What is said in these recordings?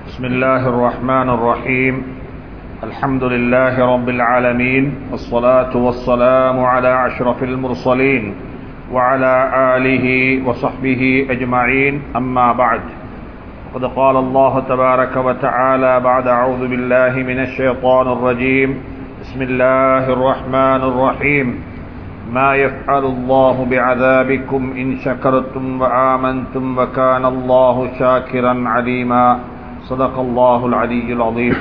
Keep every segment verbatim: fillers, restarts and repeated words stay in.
بسم الله الرحمن الرحيم الحمد لله رب العالمين والصلاة والسلام على أشرف المرسلين وعلى آله وصحبه أجمعين أما بعد قد قال الله تبارك وتعالى بعد أعوذ بالله من الشيطان الرجيم بسم الله الرحمن الرحيم ما يفعل الله بعذابكم إن شكرتم وآمنتم وكان الله شاكرا عليما صدق الله العلي العظيم.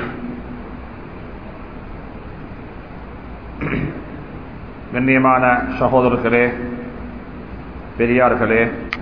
கண்ணியமான சகோதரர்களே, பெரியார்களே,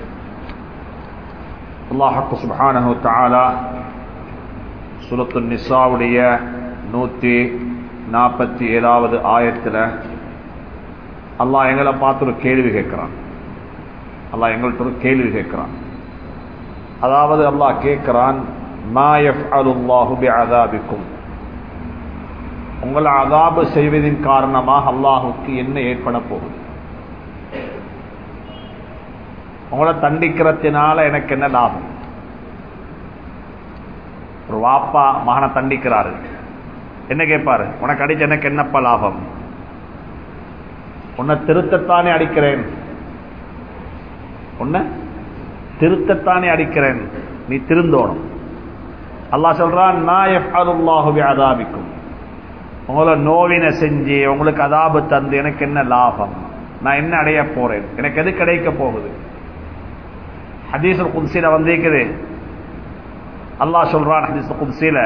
அல்லாஹ் சுப்ஹானஹு வ தஆலா சூரத்து நிசாவுடைய நூற்றி நாற்பத்தி ஏழாவது ஆயத்தில் அல்லாஹ் எங்களை பார்த்து ஒரு கேள்வி கேட்கிறான். அல்லாஹ் எங்கள்கிட்ட ஒரு கேள்வி கேட்கிறான். அதாவது அல்லாஹ் கேட்கிறான், மா யஃஅலுல்லாஹு பிஅஸாபிக்கும், உங்களை அஸாபு செய்வதின் காரணமாக அல்லாஹுக்கு என்ன ஏற்பட போகுது? உங்களை தண்டிக்கிறதுனால எனக்கு என்ன லாபம்? ஒரு வாப்பா மகனை தண்டிக்கிறாரு, என்ன கேட்பாரு? உனக்கு அடிச்ச எனக்கு என்னப்பா லாபம்? உன்னை திருத்தத்தானே அடிக்கிறேன், உன்னை திருத்தத்தானே அடிக்கிறேன், நீ திருந்தோணும். அல்லாஹ் சொல்றான், மா யஃஅலுல்லாஹு பிஅஸாபிக்கும், உங்களை நோவினை செஞ்சு உங்களுக்கு அதாபு தந்து எனக்கு என்ன லாபம்? நான் என்ன அடைய போறேன்? எனக்கு எது கிடைக்க போகுது? ஹதீஸுல் குத்ஸில வந்திருக்குது. அல்லாஹ் சொல்றான் ஹதீஸுல் குத்ஸில,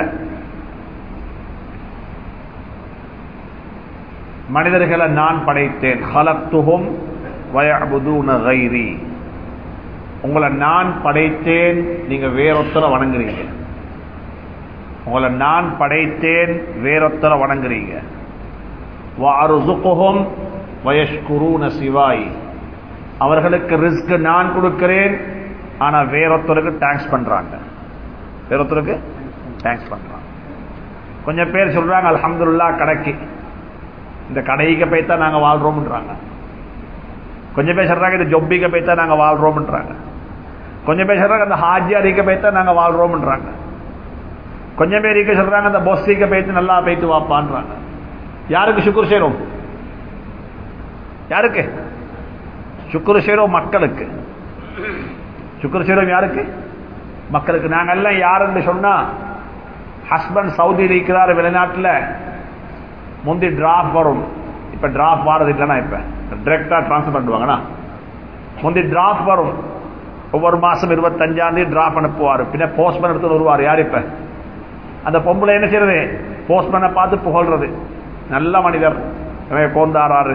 மனிதர்களை நான் படைத்தேன், ஹலக்துஹும் வயஅபுதூன கைரி, உங்களை நான் படைத்தேன், நீங்க வேறொத்தரை வணங்குறீங்க. உங்களை நான் படைத்தேன், வேறொத்தரை வணங்குறீங்க. வஅர்ஸுகுஹும் வயஷ்குரூன சிவாய், அவர்களுக்கு ரிஸ்க் நான் கொடுக்கிறேன், ஆனா வேறொத்தருக்கு தேங்க்ஸ் பண்றாங்க. வேறொத்தருக்கு தேங்க்ஸ் பண்றாங்க. கொஞ்சம் பேர் சொல்றாங்க, அல்ஹம்துலில்லாஹ் கடைக்கு, இந்த கடைக்கு போய்த்தான் நாங்க வாழ்றோம்ன்றாங்க. கொஞ்சம் பேர் சொல்றாங்க, இந்த ஜொப்பிக்கு போய்த்தான் நாங்க வாழ்றோம்ன்றாங்க. கொஞ்சம் பேர் சொல்றாங்க, இந்த ஹாஜியாரிக்க போய்த்தான் நாங்க வாழ்றோம்ன்றாங்க. கொஞ்சம் பேருக்கு சொல்றாங்க, அந்த பொஸ்ஸிக்க போய்த்து நல்லா போய்த்து வாப்பான்றாங்க. யாருக்கு சுக்குர் செய்றோம்? யாருக்கு சுக்குர் செய்றோம்? மக்களுக்கு சுக்குர் செய்றோம். யாருக்கு? மக்களுக்கு. நாங்க எல்லாம் யாருன்னு சொன்னா, ஹஸ்பண்ட் சவுதியில் இருக்கிறார், வெளிநாட்டில், முந்தி டிராப் வரும், இப்ப டிராப் வாரது இல்லைன்னா, இப்ப டிரெக்டா டிரான்ஸ்பர் பண்ணுவாங்கண்ணா. முந்தி டிராப் வரும், ஒவ்வொரு மாசம் இருபத்தஞ்சாம் தேதி டிராப் அனுப்புவார், பின்ன போஸ்ட்மேன் எடுத்து வருவார். யார்? இப்ப அந்த பொம்பளை என்ன செய்யறது? போஸ்ட்மேனை பார்த்து புகழ்றது, நல்ல மனிதர், கோந்தாராரு.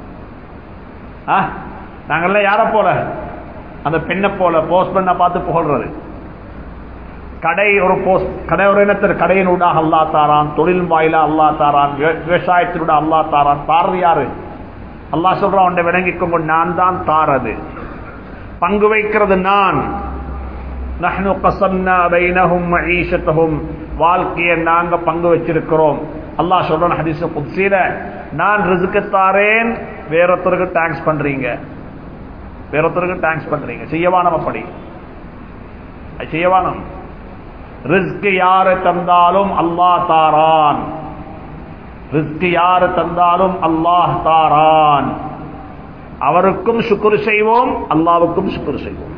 நாங்கெல்லாம் யார போல? அந்த பெண்ணை போல போஸ்ட்மேனை பார்த்து புகழ்றது. கடை ஒரு போஸ்ட் கடை ஒரு இனத்தில் கடையின் ஊடாக அல்லா தாரான், தொழில் வாயிலா அல்லா தாரான், விவசாயத்தினூட அல்லா தாரான். தாரது யாரு? அல்லாஹ் சொல்றான், உன்னை விளங்கிக்கொண்டு நான் தான் தாரது, பங்கு வைக்கிறது நான். நஹ்னு கஸம்னா பைனஹும் மஈஷத்தஹும், வாழ்க்கையை நாங்க பங்கு வச்சிருக்கிறோம். அல்லாஹ் சொல்றான் ஹதீஸ் குத்ஸில, நான் ரிஸ்க் தாரேன், வேறொருத்தருக்கு தேங்க்ஸ் பண்றீங்க, வேறொருத்தருக்கு தேங்க்ஸ் பண்றீங்க. செய்யவானம், அப்படி செய்யவானம். ரிஸ்க் யாரு தந்தாலும் அல்லாஹ் தாரான், ரிஸ்க் யாரு தந்தாலும் அல்லாஹ் தாரான். அவருக்கும் சுக்ர் செய்வோம், அல்லாஹ்வுக்கும் சுக்ர் செய்வோம்.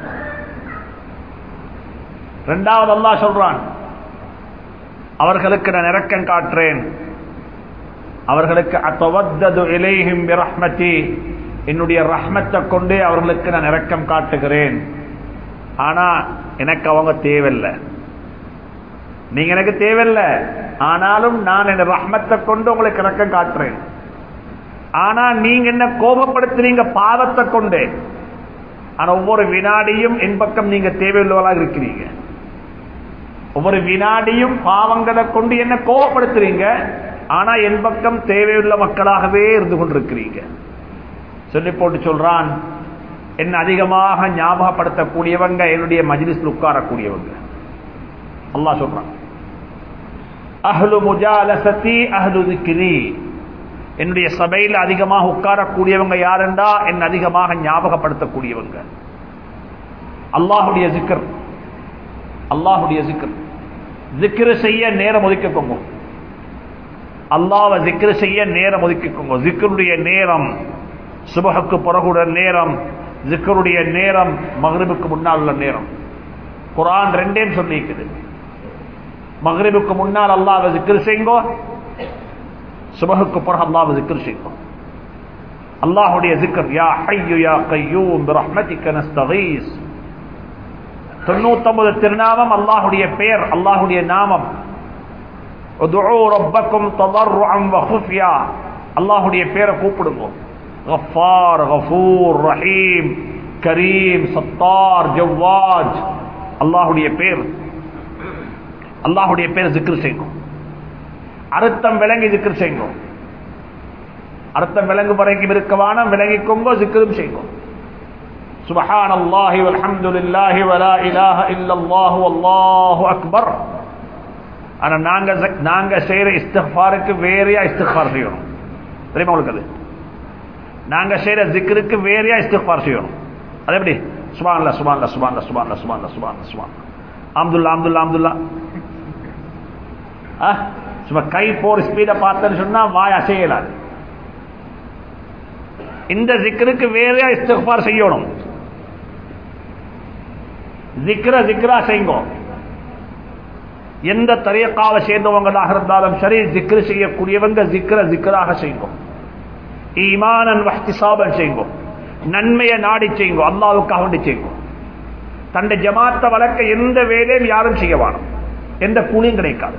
இரண்டாவது அல்லாஹ் சொல்றான், அவர்களுக்கு நான் இரக்கம் காட்டுறேன், அவர்களுக்கு அத்தவத்தது இலைஹிம் பிரஹ்மதி, என்னுடைய ரஹ்மத்தை கொண்டு அவர்களுக்கு நான் இரக்கம் காட்டுகிறேன். ஆனா எனக்கு அவங்க தேவையில்லை, நீங்க எனக்கு தேவையில்லை, ஆனாலும் நான் என் ரஹ்மத்தை கொண்டு உங்களுக்கு இரக்கம் காட்டுறேன். ஆனா நீங்க என்ன கோபப்படுத்துறீங்க பாவத்தை கொண்டு, ஆனா ஒவ்வொரு வினாடியும் என் பக்கம் நீங்க தேவையுள்ளவர்களாக இருக்கிறீங்க. ஒவ்வொரு வினாடியும் பாவங்களை கொண்டு என்ன கோபப்படுத்துறீங்க, ஆனா என் பக்கம் தேவையுள்ள மக்களாகவே இருந்து கொண்டிருக்கிறீங்க. சொல்லி போட்டு சொல்றான், என்ன அதிகமாக ஞாபகப்படுத்தக்கூடியவங்க என்னுடைய மஜ்லிஸ்ல உட்காரக்கூடியவங்க. அல்லாஹ் சொல்றான், அஹ்லு முஜாலசதி அஹ்லு திக்ரி, என்னுடைய சபையில் அதிகமாக உட்காரக்கூடியவங்க யாருண்டா, என்ன அதிகமாக ஞாபகப்படுத்தக்கூடியவங்க. அல்லாஹுடைய ஜிக்ர், அல்லாஹுடைய ஜிக்ர். ஜிக்ரு செய்ய நேரம் ஒதுக்கிக்கோங்க. அல்லாஹ்வை ஜிக்ரு செய்ய நேரம் ஒதுக்கிக்கோங்க. ஜிக்ருடைய நேரம் சுபஹுக்கு பிறகுடைய நேரம், ஜிக்ருடைய நேரம் மக்ரிபுக்கு முன்னால் உள்ள நேரம். குர்ஆன் ரெண்டையும் சொல்லிக்குது. மக்ரிபுக்கு முன்னால் அல்லாஹ்வை ஜிக்ரு செய்யுங்க, சுபஹுக்கு பிறகு அல்லாஹ்வை ஜிக்ரு செய்யுங்க. அல்லாஹ்வுடைய ஜிக்ர் யா ஹய்யு யா கய்யூம் பிரஹ்மதிக நஸ்தகீஸ். தொண்ணூத்தி ஒன்பது திருநாமம் அல்லாஹ்வுடைய பெயர், அல்லாஹ்வுடைய நாமம். உதுஉ ரப்பக்கும் தضرعا وخفيا. அல்லாஹ்வுடைய பெயரை கூப்பிடுங்க. கஃபார், கஃபூர், ரஹீம், கரீம், சத்தார், ஜவ்வாஜ். அல்லாஹ்வுடைய பெயர், அல்லாஹ்வுடைய பெயர் ஜிக்ர் செய்யுங்க. அர்த்தம் விளங்கி ஜிக்ர் செய்யுங்க. அர்த்தம் விளங்கு வரைக்கும் இருக்கவான விளங்கிக்கோங்க, ஜிக்ரும் செய்யுங்க. சுப்ஹானல்லாஹி வல்ஹம்துலில்லாஹி வலா இலாஹ இல்லல்லாஹு வல்லாஹு அக்பர். ஆனா நாங்க நாங்க செய்யற இஸ்திக்ஃபாருக்கு வேறையா இஸ்திக்ஃபார் செய்யணும். தெரியுமா உங்களுக்கு? அது நாங்க செய்யற ஜிக்ருக்கு வேறையா இஸ்திக்ஃபார் செய்யணும். அது எப்படி? சுப்ஹானல்லாஹ் சுப்ஹானல்லாஹ் சுப்ஹானல்லாஹ் சுப்ஹானல்லாஹ் சுப்ஹானல்லாஹ் சுப்ஹானல்லாஹ் சுப்ஹானல்லாஹ் அல்ஹம்துலில்லாஹ் அல்ஹம்துலில்லாஹ் அல்ஹம்துலில்லாஹ். ஆ சும்மா கை போர் ஸ்பீட பார்த்தேன்னு சொன்னா வாய் அசையலாது. இந்த ஜிக்ருக்கு வேறையா இஸ்திக்ஃபார் செய்யணும். ஜிக்ர ஜிக்ரா செய்யுங்க. எந்த தரீகாவை சேர்ந்தவங்களாக இருந்தாலும் சரி, ஜிக்ரு செய்யக்கூடியவங்க ஜிக்ர ஜிக்ராக செய்யுங்க. ஈமானன் வஹ்திசாபன் செய்யுங்க. நன்மையை நாடி செய்யுங்க, அல்லாஹ்வுக்காக வேண்டி செய்யுங்க. தன்னை ஜமாத்தை வளர்க்க எந்த வேலையும் யாரும் செய்ய வேணும். எந்த கூலியும் கிடைக்காது,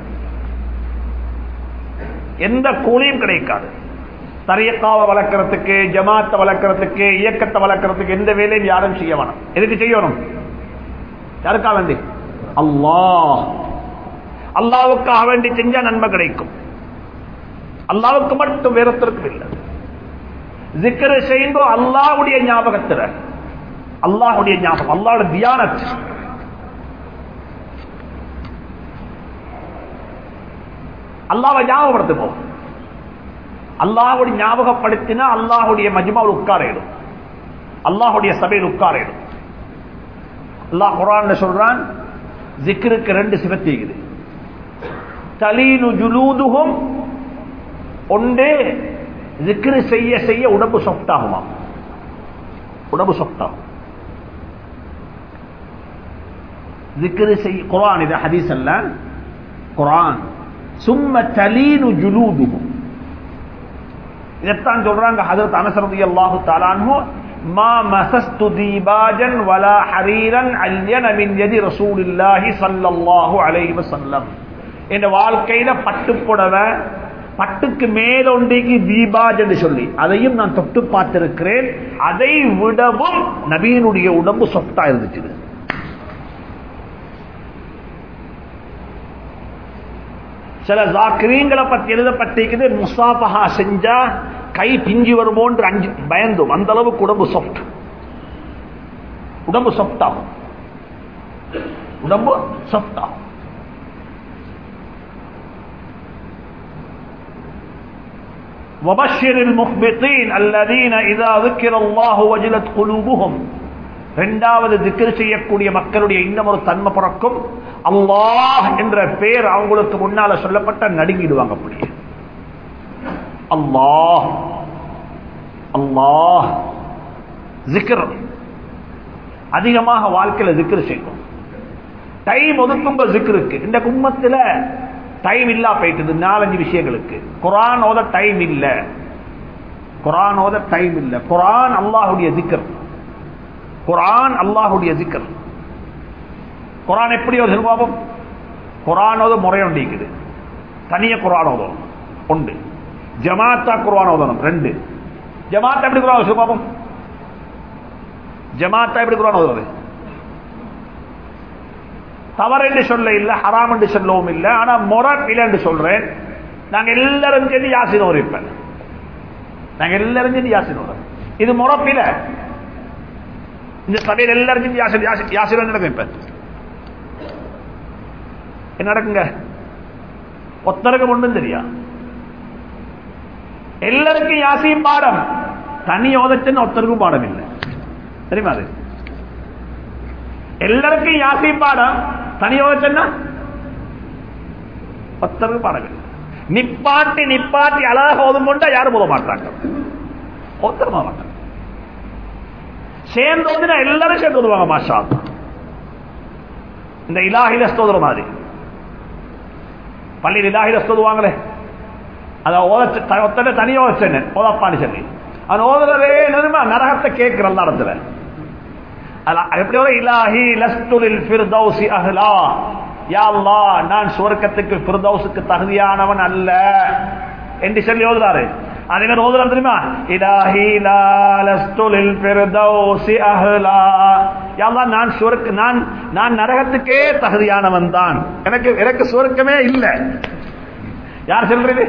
எந்த கூலியும் கிடைக்காது. தரீகாவை வளர்க்கறதுக்கு, ஜமாத்தை வளர்க்கறதுக்கு, இயக்கத்தை வளர்க்கறதுக்கு எந்த வேலையும் யாரும் செய்ய வேணும். எதுக்கு செய்யணும்? யாருக்காக வேண்டி? அல்லாஹ். அல்லாஹ்வுக்காக வேண்டி செஞ்சா நன்மை கிடைக்கும். அல்லாஹ்வுக்கு மட்டும், வேறொருத்தருக்கும் இல்லை. ஜிக்ர் செய்யுங்க அல்லாஹ்வுடைய ஞாபகத்துல, அல்லாஹ்வுடைய ஞாபகம், அல்லாஹ்வுடைய தியானத். அல்லாஹ்வை ஞாபகப்படுத்துவோம். அல்லாஹ்வுடைய ஞாபகப்படுத்தினா அல்லாஹ்வுடைய மஜ்மாவில் உட்காரிடும், அல்லாஹ்வுடைய சபையில் உட்காரிடும். அல்லாஹ் குர்ஆன்ல சொல்றான், ஜிக்ருக்கு ரெண்டு சிஃபத் இருக்குது. தலீனு ஜுலூதுஹும், ஒன்றே ஜிக்ர் செய்ய செய்ய உடம்பு சாஃப்ட் ஆகுமா, உடம்பு சாஃப்ட் ஆகும். ஜிக்ர் செய்ய, குர்ஆன் இது, ஹதீஸ் அல்ல, குர்ஆன். சும்ம தலீனு ஜுலூதுஹும், இதைத்தான் சொல்றாங்க ஹஜ்ரத் அனஸ் ரலியல்லாஹு தஆலா அன்ஹு, மா மஸஸ்து தீபாஜன் வலா ஹரீரன் அல்யன மின் யதி ரசூலில்லாஹி ஸல்லல்லாஹு அலைஹி வஸல்லம். இந்த வாழ்க்கையில பட்டு புடவை, பட்டுக்கு மேலொண்டிக்கு தீபாஜ் என்று சொல்லி அதையும் நான் தொட்டு பார்த்திருக்கிறேன். அதை விடவும் நபியினுடைய உடம்பு சொஃப்டா இருந்துச்சு. சில ஜாக்கிரீங்களை பத்தி எழுதப்பட்டிருக்குது, முசாஃபஹா செஞ்சா கை பிஞ்சி வருமோன்று அஞ்சு பயந்தோம். அந்த அளவுக்கு உடம்பு சாஃப்ட், உடம்பு சாஃப்ட் ஆகும், உடம்பு சாஃப்ட் ஆகும். وبشر المخبتين الذين اذا ذكر الله وجلت قلوبهم. இரண்டாவது திக்ர் செய்யக்கூடிய மக்களுடைய இன்னும் ஒரு தன்மை பிறக்கும். அல்லாஹ் என்ற பெயர் அவங்களுக்கு முன்னால சொல்லப்பட்ட நடுங்கிடுவாங்க. அப்படியே அல்லாஹ் அல்லாஹ். ஜிக்ர் அதிகமாக வாழ்க்கையில ஜிக்ர் செய்யும். டைம் ஒதுக்கும் ஜிக்ருக்கு. இந்த கும்மத்துல டைம் இல்லா போயிட்டு நாலஞ்சு விஷயங்களுக்கு. குர்ஆன் ஓத டைம் இல்ல, குர்ஆன் ஓத டைம் இல்ல. குர்ஆன் அல்லாஹ்வுடைய ஜிக்ர், குர்ஆன் அல்லாஹ்வுடைய ஜிக்ர். குர்ஆன் எப்படி ஒரு பாபம்? குர்ஆன் ஓத முறை ஒண்டிக்குது. தனிய குர்ஆன் ஓதணும் ஒன்று, ஜமாத்தா குர்ஆன் ஓதணும் ரெண்டு. ஜமாத்தா எப்படி குர்ஆன் ஓதுறது பாபம்? ஜமாத்தா எப்படி குர்ஆன் ஓதுறது? தவறு என்று சொல்ல இல்ல, ஹராம் என்று சொல்லவும் இல்லை. ஆனா முறை இல்லை என்று சொல்றேன். நாங்க எல்லாரும் சேர்ந்து யாசின் ஓதிப்பேன், நாங்க எல்லாரும் சேர்ந்து யாசின் ஓதுறோம். இது முறை இல்லை. இந்த சபையில் எல்லாரும் சேர்ந்து யாசின் யாசின் யாசின் நடக்கும். இப்ப என்ன நடக்குங்க? ஒத்தருக்கு ஒன்றும் தெரியா. எல்லாருக்கும் யாசின் பாடம், தனி ஓதச்சுன்னு ஒத்தருக்கும் பாடம் இல்லை. தெரியுமா? அது எல்லாருக்கும் யாசின் பாடம், தனி ஓதச்சுன்னா ஒத்தருக்கு பாடங்கள் நிப்பாட்டி நிப்பாட்டி அழகாக ஓதும் கொண்டா யாரும் போத மாட்டாங்க, ஒத்தரமா மாட்டாங்க. சேர்ந்து ஓதுனா எல்லாரும் சேர்ந்து ஓதுவாங்க. மாஷா அல்லாஹ். இந்த இலாஹில ஸ்தோத்திர மாதிரி பள்ளியில் இலாஹில ஸ்தோதுவாங்களே, அதை ஓத தனியா வச்சேன் ஓதப்பான்னு சொல்லி அவன் ஓதுறதே நிறுமா நரகத்தை கேட்கிற எல்லா இடத்துல. எப்படி ஒரு இலாஹி லஸ்துலில் ஃபிர்தௌஸி அஹ்லா, யா அல்லாஹ் நான் சுவர்க்கத்துக்கு ஃபிர்தௌஸுக்கு தகுதியானவன் அல்ல என்று சொல்லி ஓதுறாரு. அதே மாதிரி ஓதுறாரு தெரியுமா, இலாஹி லா லஸ்துலில் ஃபிர்தௌஸி அஹ்லா, யா அல்லாஹ் நான் சுவர்க்க நான் நான் நரகத்துக்கே தகுதியானவன் தான், எனக்கு எனக்கு சுவர்க்கமே இல்லை. யார் சொல்றது?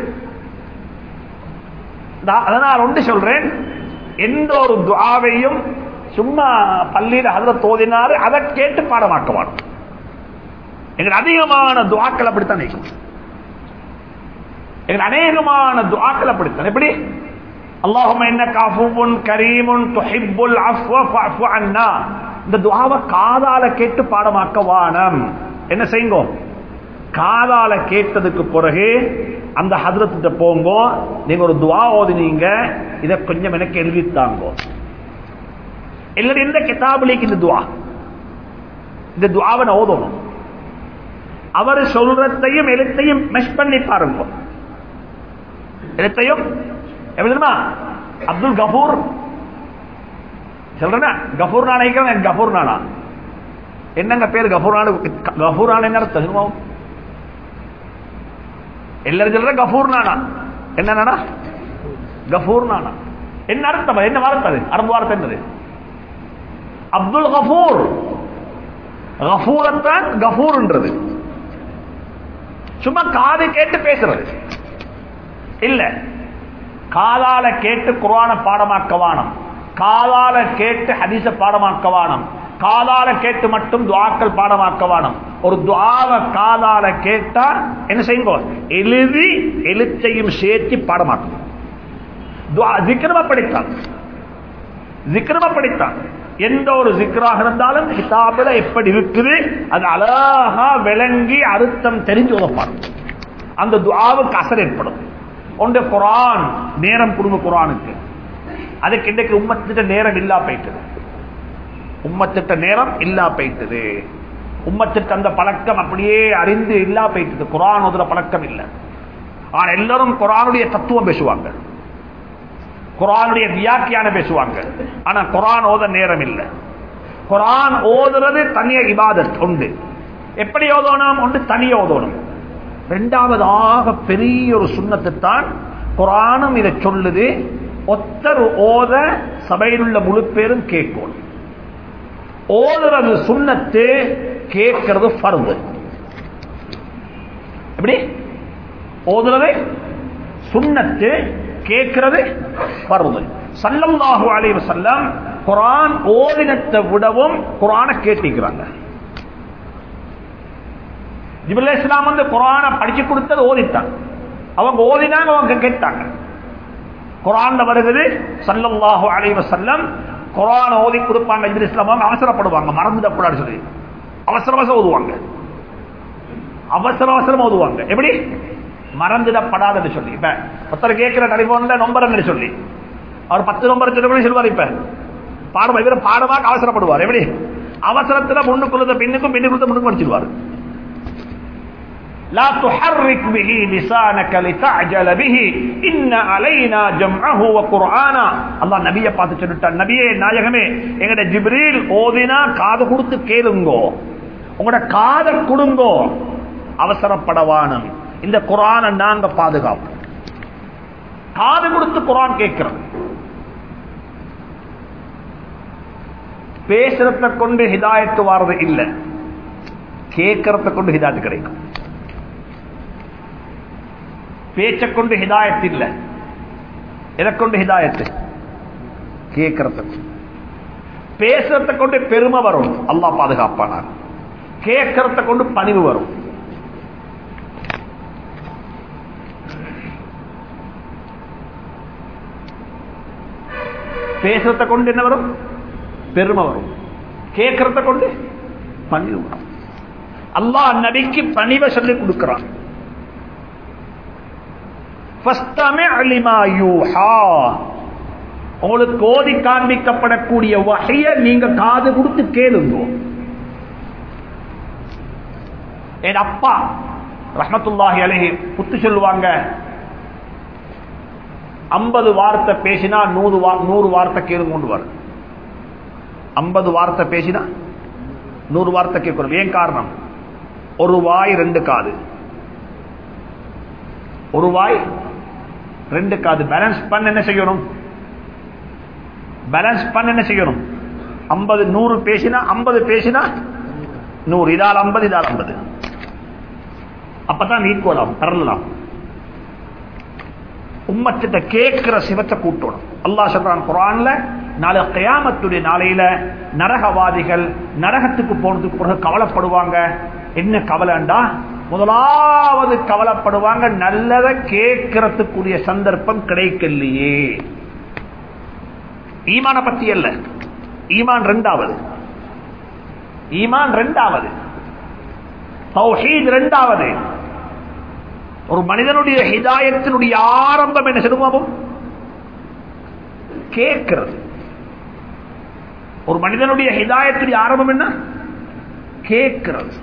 அதனால் ஒன்று சொல்றேன், எந்த ஒரு துஆவையும் சும்மா பள்ளியில் ஹதரத் ஓதினாரு அதை கேட்டு பாடமாக்குவான். எங்கள் அதிகமான துஆக்கள் அப்படித்தான் இருக்கும். எங்கள் அநேகமான துஆக்கள் அப்படித்தான். எப்படி? அல்லாஹும்ம இன்னக அஃபுவுன் கரீமுன் துஹிப்புல் அஃவ ஃபஅஃபு அன்னா. இந்த துஆவை காதால கேட்டு பாடமாக்கவானம். என்ன செய்யுங்க? காதால கேட்டதுக்கு பிறகு அந்த ஹதரத்திட்ட போங்க, நீங்க ஒரு துஆ ஓதினீங்க, இதை கொஞ்சம் எனக்கு எழுதித்தாங்க. எல்லாரும் இந்த கிதாபுலிக்கு இந்த துஆ, இந்த துஆவை நான் ஓதணும். அவர் சொல்றதையும் எழுத்தையும் மெஷ் பண்ணி பாருங்க. எழுத்தையும் எப்படி தெரியுமா? அப்துல் கஃபூர் சொல்றேன், கஃபூர் நானா நினைக்கிறேன். கஃபூர் நானா என்னங்க பேர்? கஃபூர் நாடு. கஃபூர் நானா என்ன தெரியுமா? எல்லாரும் சொல்ற கஃபூர் நானா. என்ன நானா? கஃபூர் நானா என்ன அர்த்தம்? என்ன வார்த்தை? அரபு வார்த்தை என்னது? அப்துல் கஃபூர். கஃபூரத்தான் கஃபூர்ன்றது. சும்மா காது கேட்டு பேசுறது இல்ல. காதால கேட்டு குர்ஆனை பாடமாக்கவானம், காதால கேட்டு ஹதீஸ பாடமாக்கவானம், காதால கேட்டு மட்டும் துஆக்கள் பாடமாக்கவானம். ஒரு துஆவை காதால கேட்டா என்ன செய்யுங்க? எழுதி எழுத்தையும் சேர்த்து பாடமாக்கணும். துஆ ஜிக்ரமா படித்தான், ஜிக்ரமா படித்தான். எந்த ஒரு ஜிக்ராக இருந்தாலும் கிதாபில் எப்படி இருக்குது அது அழகா விளங்கி அர்த்தம் தெரிஞ்சு உதப்பான். அந்த துஆவுக்கு அசர் ஏற்படும். ஒன்று குர்ஆன் நேரம் கொடுங்க குர்ஆனுக்கு. அதுக்கு இன்றைக்கு உம்மத்திட்ட நேரம் இல்லா போயிட்டது. உம்மத்திட்ட நேரம் இல்லா போயிட்டது. உம்மத்திற்கு அந்த பழக்கம் அப்படியே அறிந்து இல்லா போயிட்டது. குர்ஆன் ஓதுற பழக்கம் இல்லை. ஆனா எல்லாரும் குர்ஆனுடைய தத்துவம் பேசுவாங்க, குர்ஆனுடைய வியாக்கியானம் பேசுவாங்க. ஆனா குர்ஆன் ஓத நேரம் இல்லை. குர்ஆன் ஓதுறது தனிய இபாதத் உண்டு. எப்படி ஓதணும்? ஒன்று தனிய ஓதணும். இரண்டாவதாக பெரிய ஒரு சுன்னத்து தான் குர்ஆனும் இதை சொல்லுது. ஒத்தர் ஓத சபையில் உள்ள முழு பேரும் கேட்கணும். ஓதுறது சுன்னத்து, கேட்கிறது ஃபர்து. எப்படி? ஓதுறது சுன்னத்து, கேட்கிறது ஃபர்து. ஸல்லல்லாஹு அலைஹி வஸல்லம் குர்ஆன் ஓதினத்தை விடவும் குர்ஆனை கேட்டிக்கிறாங்க. ஜிப்ரீல் அலைஹிஸ்ஸலாம் வந்து குர்ஆனை படிச்சு கொடுத்தது ஓதிட்டாங்க. அவங்க ஓதினாங்க, அவங்க கேட்டாங்க. குர்ஆன்ல வருகிறது ஸல்லல்லாஹு அலைஹி வஸல்லம் குர்ஆன் ஓதி கொடுப்பாங்க. ஜிப்ரீல் அலைஹிஸ்ஸலாம் அவசரப்படுவாங்க, மறந்துடக்கூடாது சொல்லி அவசர அவசரம் ஓதுவாங்க, அவசர அவசரம் ஓதுவாங்க. எப்படி? மறந்துடப்படாது சொல்லி. இப்ப ஒருத்தர் கேட்கிற டெலிபோன்ல நம்பர் சொல்லி அவர் பத்து நம்பர் சொல்லி சொல்வார். இப்ப பாடம் இவர பாடமாக அவசரப்படுவார். எப்படி? அவசரத்துல முன்னுக்குள்ளத பின்னுக்கும் பின்னுக்குள்ளத முன்னுக்கு படிச்சிருவார். لا تحرك به لسانك لتعجل به ان علينا جمعه وقرانا. அல்லாஹ் நபியை பார்த்து சொல்லிட்டார், நபியே நாயகமே, எங்கட ஜிப்ரீல் ஓதினா காது கொடுத்து கேளுங்கோ, உங்களோட காதை கொடுங்கோ, அவசரப்படவானும். இந்த குர்ஆனை நாங்க பாதுகாப்போம். காது கொடுத்து குர்ஆன் கேட்கிறோம். பேசுறத கொண்டு ஹிதாயத்து வாரது இல்ல, கேட்கறத கொண்டு ஹிதாயத்து கிடைக்கும். பேச்சை கொண்டு ஹிதாயத்து இல்ல, எதை கொண்டு ஹிதாயத்து? கேட்கறத. பேசுறத கொண்டு பெருமை வரும், அல்லாஹ் பாதுகாப்பானார். கேட்கறத கொண்டு பணிவு வரும். பேசுறத கொண்டு என்ன வரும்? பெருமை வரும். கேட்கறத கொண்டு பணிவு வரும். அல்லாஹ் நபிக்கு பணிவை சொல்லி கொடுக்கிறான். ஃபஸ்தமி' லிமா யூஹா, உங்களுக்கு ஓதி காண்பிக்கப்படக்கூடிய வஹ்ய நீங்க காது கொடுத்து கேளுங்க. என் அப்பா ரஹ்மத்துல்லாஹி அலைஹி புத்து சொல்லுவாங்க, ஐம்பது வார்த்தை பேசினா நூறு நூறு வார்த்தை கேளுங்க கொண்டு வரும். ஐம்பது வார்த்தை பேசினா நூறு வார்த்தை கேட்கணும். ஏன் காரணம்? ஒரு வாய் ரெண்டு காது, ஒரு வாய் ரெண்டு காது. பேலன்ஸ் பண்ண என்ன செய்யணும்? பேலன்ஸ் பண்ண என்ன செய்யணும்? ஐம்பது நூறு பேசினா ஐம்பது பேசினா நூறு, இதால் ஐம்பது இதால் ஐம்பது, அப்பதான் ஈக்குவலாம் தரலாம். உம்மத்திட்ட கேட்கிற சிவத்தை கூட்டணும். அல்லாஹ் சொல்றான் குர்ஆன்ல, நாளை கியாமத்துடைய நாளையில நரகவாதிகள் நரகத்துக்கு போனதுக்கு பிறகு கவலைப்படுவாங்க. என்ன கவலைண்டா, முதலாவது கவலைப்படுவாங்க, நல்லதை கேட்கறதுக்குரிய சந்தர்ப்பம் கிடைக்கலையே. ஈமான பத்தி அல்ல, ஈமான் ரெண்டாவது, ஈமான் ரெண்டாவது, தௌஹீத் ரெண்டாவது. ஒரு மனிதனுடைய ஹிதாயத்தினுடைய ஆரம்பம் என்ன சொல்லுவோம்? கேட்கிறது. ஒரு மனிதனுடைய ஹிதாயத்துடைய ஆரம்பம் என்ன? கேட்கிறது.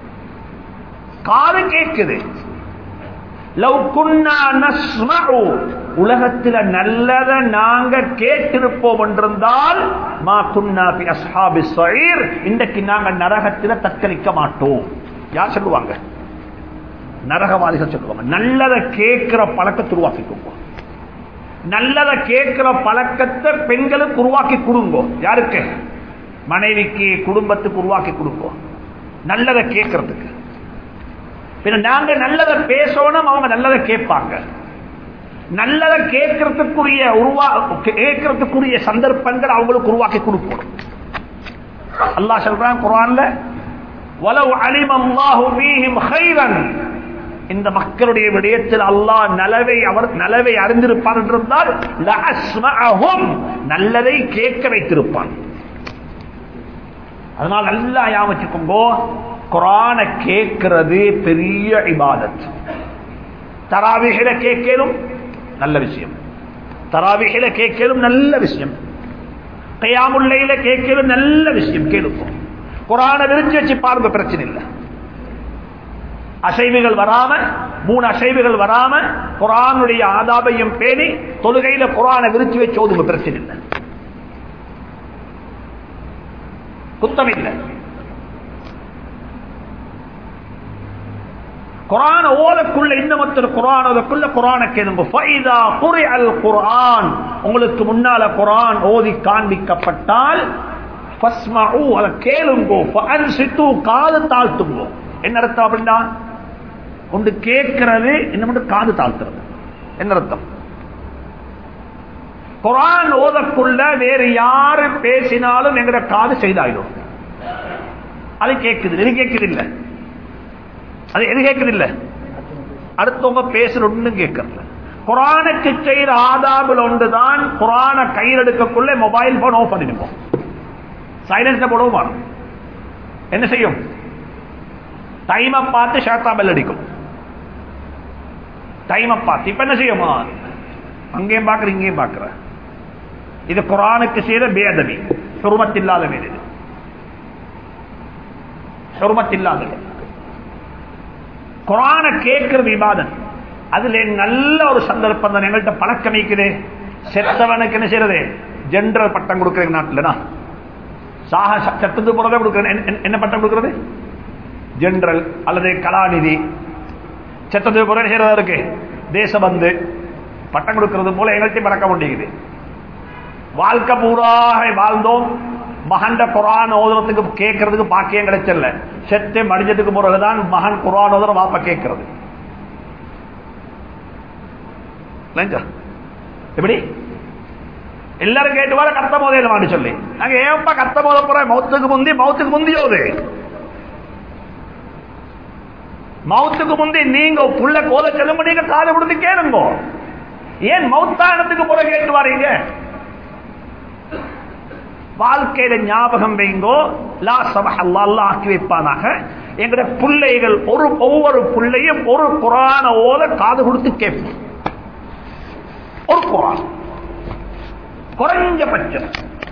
காது கேட்குது. லவ் குன்னா நஸ்மஉ, உலகத்தில் நல்லதை நாங்க கேட்டிருப்போம் என்றிருந்தால், மா குன்னா ஃபி அஸ்ஹாபிஸ் ஸஈர், இன்றைக்கு நாங்க நரகத்தில் தத்தளிக்க மாட்டோம். யார் சொல்லுவாங்க? நரகவாதிகள் சொல்லுவாங்க. நல்லதை கேட்கிற பழக்கத்தை உருவாக்கிக்கோங்க. நல்லதை கேட்கிற பழக்கத்தை பெண்களுக்கு உருவாக்கி கொடுங்க. யாருக்கு? மனைவிக்கு, குடும்பத்துக்கு உருவாக்கி கொடுங்க. நல்லதை கேட்கறதுக்கு. நாங்க நல்லதை பேசணும், அவங்க நல்லதை கேட்பாங்க. நல்லதை கேட்கறதுக்குரிய உருவா கேட்கறதுக்குரிய சந்தர்ப்பங்கள் அவங்களுக்கு உருவாக்கி கொடுக்கணும். அல்லாஹ் சொல்றான் குர்ஆன்ல, வலவ் அலிம அல்லாஹு ஃபீஹிம் கைரன், இந்த மக்களுடைய விடயத்தில் அல்லாஹ் நலவை அவர் நலவை அறிந்திருப்பான் என்றிருந்தால் லஅஸ்மஅஹும், நல்லதை கேட்க வைத்திருப்பான். அதனால் நல்லா ஞாபகம் வச்சுக்கோங்க, குர்ஆனை கேட்கிறது பெரிய இபாதத். தராவீஹில கேட்கலும் நல்ல விஷயம், தராவீஹில கேட்கலும் நல்ல விஷயம், கியாமுல் லைல கேட்கலும் நல்ல விஷயம். கேளுங்க, குர்ஆனை விரிச்சு வச்சு பாருங்க, பிரச்சனை இல்லை. அசைவுகள் வராம, மூணு அசைவுகள் வராம குர்ஆனுடைய ஆதாபையும் பேணி தொழுகையில குர்ஆனை விரிச்சு வச்சு ஓதுங்க, பிரச்சனை இல்லை, குத்தம் இல்லை. குர்ஆன் ஓதக்குள்ள இன்னமொரு குர்ஆன் ஓதக்குள்ள குர்ஆனை கேளுங்க. ஃபைதா குரிஅல் குர்ஆன், உங்களுக்கு முன்னால குர்ஆன் ஓதி காண்பிக்கப்பட்டால் ஃபஸ்மஉ, அத கேளுங்க. ஃபஅன்சிது, காது தாழ்த்துங்க. என்ன அர்த்தம் அப்படின்னா, ஒன்று கேட்கிறது, இன்னொன்று காது தாழ்த்துறது. என்ன அர்த்தம்? குர்ஆன் ஓதக்குள்ள வேறு யாரு பேசினாலும் எங்கட காது செய்தாயிடும். அது கேட்குது, எது கேட்குது இல்ல, அது எது கேட்குது இல்ல, அடுத்தவங்க பேசுற ஒன்றும் கேட்கல. குர்ஆனுக்கு செய்யற ஆதாபுல் ஒன்றுதான், குர்ஆனை கையில் எடுக்கக்குள்ள மொபைல் போன் ஆஃப் பண்ணிடுவோம், சைலன்ஸ்ல போடுவோம். என்ன செய்யும்? டைமை பார்த்து ஷாத்தா பெல் அடிக்கும். டைமை பார்த்து இப்ப என்ன செய்யுமா, அங்கேயும் பார்க்குற இங்கேயும் பார்க்குற. இது குர்ஆனுக்கு செய்த பேதவி, ஹுர்மத்தில்லாத வேலை, ஹுர்மத்தில்லாத. குர்ஆனை கேட்கிறது இபாதத். அதுல நல்ல ஒரு சந்தர்ப்பம் தான். எங்கள்கிட்ட பழக்கம் இருக்குது, செத்தவனுக்கு என்ன செய்யறது, ஜெனரல் பட்டம் கொடுக்குறது நாட்டில்னா, சாக சட்டத்து போறதை கொடுக்குறது. என்ன பட்டம் கொடுக்கிறது? ஜெனரல் அல்லது கலாநிதி. சட்டத்துக்கு போற செய்யறதா இருக்கு தேசபந்து பட்டம் கொடுக்கிறது போல எங்கள்கிட்ட பறக்க முடியுது. வாழ்க்கை பூராக வாழ்ந்தோம், மகன் குர்ஆன் ஓதுறதுக்கு கேட்கறதுக்கு பாக்கியம் கிடைச்சல. செத்து மடிஞ்சதுக்கு பிறகுதான் மகன் குர்ஆன் ஓதுற வாப்ப கேட்கறது. எப்படி எல்லாரும் கேட்டு வர கத்த போதையில சொல்லி, நாங்க ஏப்பா கத்த போத போற, மௌத்துக்கு முந்தி மௌத்துக்கு முந்தி ஓது, மௌத்துக்கு முந்தி நீங்க புள்ள கோத செல்லும், நீங்க காது கொடுத்து கேளுங்க. ஏன் மௌத்தானத்துக்கு போற கேட்டு வாரீங்க? வாழ்க்கையில ஞாபகம் வைங்கோ, லா சபஹ அல்லாஹ் ஆக்கி வைப்பானாக. எங்களுடைய பிள்ளைகள் ஒரு ஒவ்வொரு பிள்ளையும் ஒரு குர்ஆனை ஓத காது கொடுத்து கேட்போம். ஒரு குர்ஆன், குறைஞ்சபட்சம்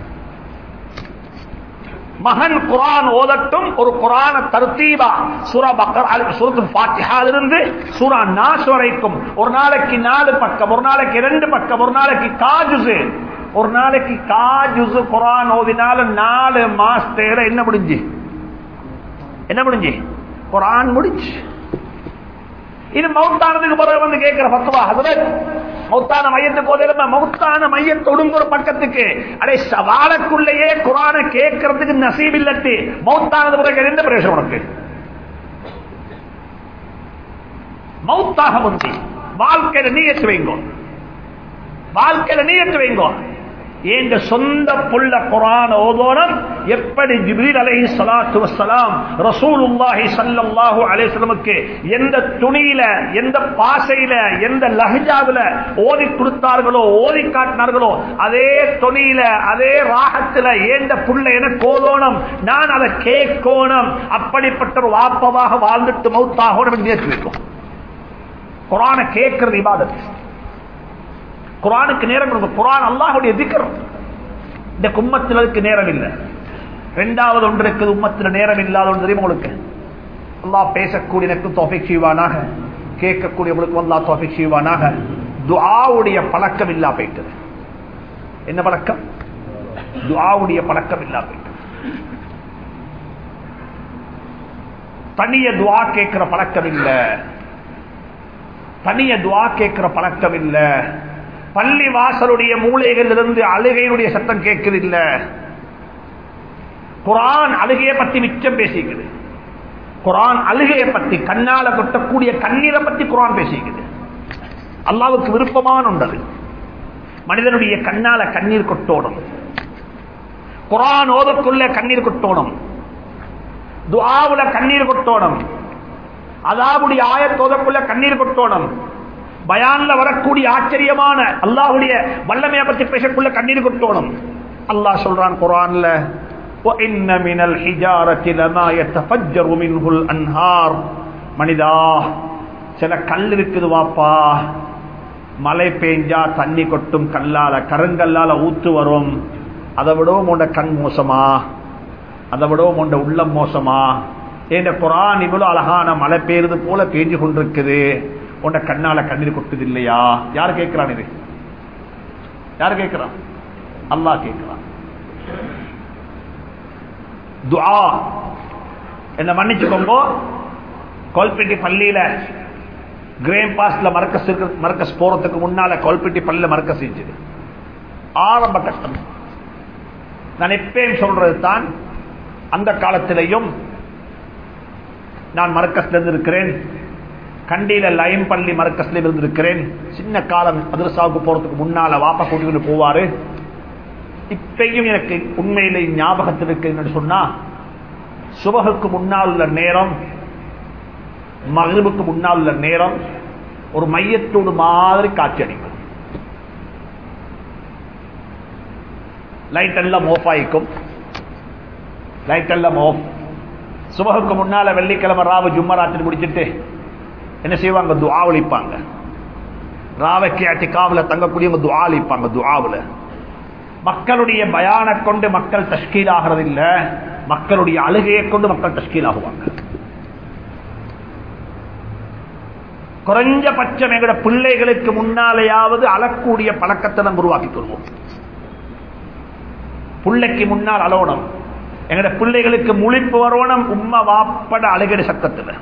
மகன் குர்ஆன் ஓதட்டும். ஒரு குர்ஆன தர்தீபா சூரா பக்கரா சூரத்துல் ஃபாத்திஹால இருந்து சூரா நாஸ் வரைக்கும் ஒரு நாளைக்கு நாலு பக்கம், ஒரு நாளைக்கு ரெண்டு பக்கம், ஒரு நாளைக்கு காஜுஸ், ஒரு நாளைக்கு காஜுஸ் குர்ஆன் ஓதினால நாலு மாசத்துல என்ன முடிஞ்சு என்ன முடிஞ்சு குர்ஆன் முடிஞ்சு. இது மௌத்தானதுக்கு பிறகு வந்து கேட்கிற பத்துவா, ஹஜ்ரத் மௌத்தான மையத்துக்கு ஓதல, மௌத்தான மையத்தோடும் ஒரு பக்கத்துக்கு அடே சவாலுக்குள்ளேயே குர்ஆனை கேட்கறதுக்கு நசீப் இல்லட்டு மௌத்தானது பிறகு என்ன பிரயோஜனம் உனக்கு? மௌத்தாக முந்தி வாழ்க்கையில நீயத்து வைங்கோ, வாழ்க்கையில நீயத்து வைங்கோ. என்ற சொந்த புள்ள குர்ஆன் ஓதோனம் எப்படி ஜிப்ரீல் அலைஹிஸ்ஸலாத்து வஸ்ஸலாம் ரசூலுல்லாஹி ஸல்லல்லாஹு அலைஹி வஸல்லமுக்கு எந்த துணியில, எந்த பாசையில, எந்த லஹ்ஜாவில ஓதி கொடுத்தார்களோ, ஓதி காட்டினார்களோ, அதே துணியில, அதே ராகத்துல எந்த புள்ள எனக்கு ஓதோனம், நான் அதை கேட்கணும். அப்படிப்பட்ட ஒரு வாப்பவாக வாழ்ந்துட்டு மௌத்தாகணும் நியத்து வைக்கும். குர்ஆனை கேட்கிறது இபாதத். குர்ஆனுக்கு நேரம் கொடுக்கும். குர்ஆன் அல்லாஹ்வுடைய திக்ர். இந்த உம்மத்திற்கு நேரம் இல்லை. இரண்டாவது ஒன்று இருக்குது, உம்மத்தில் நேரம் இல்லாத ஒன்று தெரியும் உங்களுக்கு. அல்லாஹ் பேசக்கூடிய எனக்கு தௌஃபீக் செய்வானாக, கேட்கக்கூடியவங்களுக்கு அல்லாஹ் தௌஃபீக் செய்வானாக. துஆவுடைய பழக்கம் இல்லா போயிட்டது. என்ன பழக்கம்? துஆவுடைய பழக்கம் இல்லா போயிட்டது. தனிய துஆ கேட்கிற பழக்கம் இல்ல, தனிய துஆ கேட்கிற பழக்கம் இல்ல. பள்ளி வாசலுடைய மூலைகள் இருந்து அழுகையினுடைய சத்தம் கேட்குது இல்ல. குர்ஆன் அழுகையை பத்தி மிச்சம் பேசிக்குது. குர்ஆன் அழுகையை பத்தி, கண்ணால கொட்டக்கூடிய கண்ணீரை பத்தி குர்ஆன் பேசிக்குது. அல்லாஹ்வுக்கு விருப்பமான ஒன்றது மனிதனுடைய கண்ணால கண்ணீர் கொட்டோடும். குர்ஆன் ஓதக்குள்ள கண்ணீர் கொட்டோடும், துஆவுல கண்ணீர் கொட்டோடும், அதாவுடைய ஆயத் ஓதக்குள்ள கண்ணீர் கொட்டோடும், பயான்ல வரக்கூடிய ஆச்சரியமான அல்லாஹ்வுடைய வல்லமையை பற்றி பேசக்குள்ள கண்ணீர் கொட்டோணும். அல்லாஹ் சொல்றான் குர்ஆன்ல, وَإِنَّ مِنَ الْحِجَارَةِ لَمَا يَتَفَجَّرُ مِنْهُ الْأَنْهَارُ. மனிதா, சில கல் இருக்குது வாப்பா, மழை பெஞ்சா தண்ணி கொட்டும், கல்லால கருங்கல்லால ஊத்து வரும். அதை விடவும் உண்ட கண் மோசமா, அதை விடவும் உண்ட உள்ளம் மோசமா? என்ற குர்ஆன் இவ்வளவு அழகான மழை பெய்யுறது போல பேஞ்சு கொண்டிருக்குது, உண்ட கண்ணால கண்ணீர் கொட்டுது இல்லையா? யார் கேட்கிறான்? இது யார் கேட்கிறான்? அல்லாஹ் கேட்கிறான். துஆ என்ன மன்னிச்சுக்கோங்க, கோல்பட்டி பள்ளியில கிரேம் பாஸ்ல மர்கஸ் மர்கஸ் போறதுக்கு முன்னால கோல்பட்டி பள்ளியில மர்கஸ் செஞ்சது ஆரம்ப கட்டம். நான் எப்பயும் சொல்றது தான், அந்த காலத்திலையும் நான் மர்கஸ்ல இருந்து இருக்கிறேன், கண்டியில லைம் பள்ளி மர்கஸ்ல இருந்து இருக்கிறேன். சின்ன காலம் மதரசாவுக்கு போறதுக்கு முன்னால வாப்பா கூட்டிட்டு போவாரு. இப்பையும் எனக்கு உண்மையிலே ஞாபகத்தில் இருக்கு என்று சொன்னா, சுபகுக்கு முன்னால் உள்ள நேரம், மக்ரிபுக்கு முன்னால் உள்ள நேரம் ஒரு மையத்தோடு மாதிரி காட்சி அடிக்கும். லைட் எல்லாம் ஆஃப் ஆயிக்கும், லைட் எல்லாம் ஆஃப். சுபகுக்கு முன்னால வெள்ளிக்கிழமை ராவு ஜும்மராத்திரி முடிச்சுட்டு என்ன செய்வாங்க? துஆ ஒலிப்பாங்க. ராவைக்கு அத்திகாவுல தங்கக்கூடியவங்க துஆ ஒலிப்பாங்க. துஆவுல மக்களுடைய பயான கொண்டு மக்கள் தஷ்கீல் ஆகிறது இல்ல, மக்களுடைய அழுகையை கொண்டு மக்கள் தஷ்கீல் ஆகுவாங்க. குறைஞ்சபட்சம் எங்களோட பிள்ளைகளுக்கு முன்னாலேயாவது அழக்கூடிய பழக்கத்தை நம்ம உருவாக்கிக் கொள்வோம். பிள்ளைக்கு முன்னால் அலோனம், எங்களோட பிள்ளைகளுக்கு முழிப்பு வரணும் உம்மா வாப்பட அழுகை சத்தத்தில்.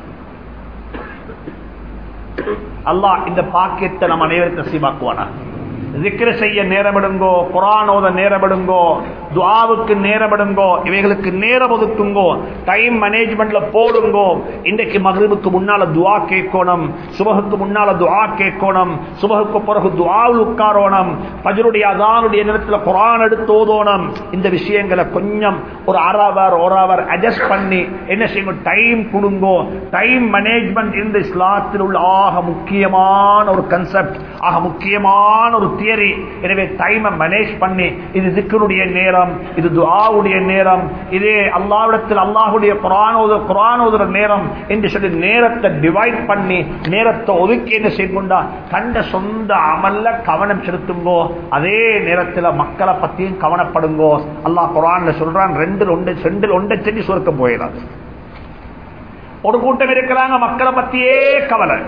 அல்லாஹ் இந்த பாக்கியத்தை நம்ம அனைவருக்கு நசீபாக்குவானா. ذிக்ர் செய்ய நேரமிடுங்கோ, குர்ஆன் ஓத நேரமிடுங்கோ, துஆவுக்கு நேரமிடுங்கோ, இவைகளுக்கு நேரம் ஒதுக்குங்கோ, டைம் மேனேஜ்மெண்ட்ல போடுங்கோ. இன்றைக்கு மக்ரிபுக்கு முன்னால துஆ கேட்கணும், சுபஹுக்கு முன்னால துஆ கேட்கணும், சுபஹுக்கு பிறகு துஆவில் உட்காரணும், ஃபஜ்ருடைய அஸானுடைய நேரத்தில் குர்ஆன் எடுத்து ஓதணும். இந்த விஷயங்களை கொஞ்சம் ஒரு அரை அவர் ஒரு அவர் அட்ஜஸ்ட் பண்ணி என்ன செய்யணும்? டைம் கொடுங்கோ. டைம் மேனேஜ்மெண்ட் இந்த இஸ்லாத்தில் உள்ள ஆக முக்கியமான ஒரு கன்செப்ட், ஆக முக்கியமான ஒரு தியரி. எனவே டைமை மேனேஜ் பண்ணி, இது ذிக்ருடைய நேரம், நேரம், இது துஆவுடைய நேரம், இதே அல்லாஹ்விடத்தில் அல்லாஹ்வுடைய குர்ஆன் ஓது குர்ஆன் ஓதுற நேரம் என்று சொல்லி நேரத்தை டிவைட் பண்ணி நேரத்தை ஒதுக்கி என்ன செய்யுண்டா தண்ட சொந்த அமல்ல கவனம் செலுத்துங்கோ. அதே நேரத்தில் மக்களை பத்தியும் கவனப்படுங்கோ. அல்லாஹ் குர்ஆன்ல சொல்றான், ரெண்டில் ஒன்றை செண்டில் ஒன்றை செஞ்சு சுருக்கம் போயிடாது. ஒரு கூட்டம் இருக்கிறாங்க மக்களை பத்தியே கவலை,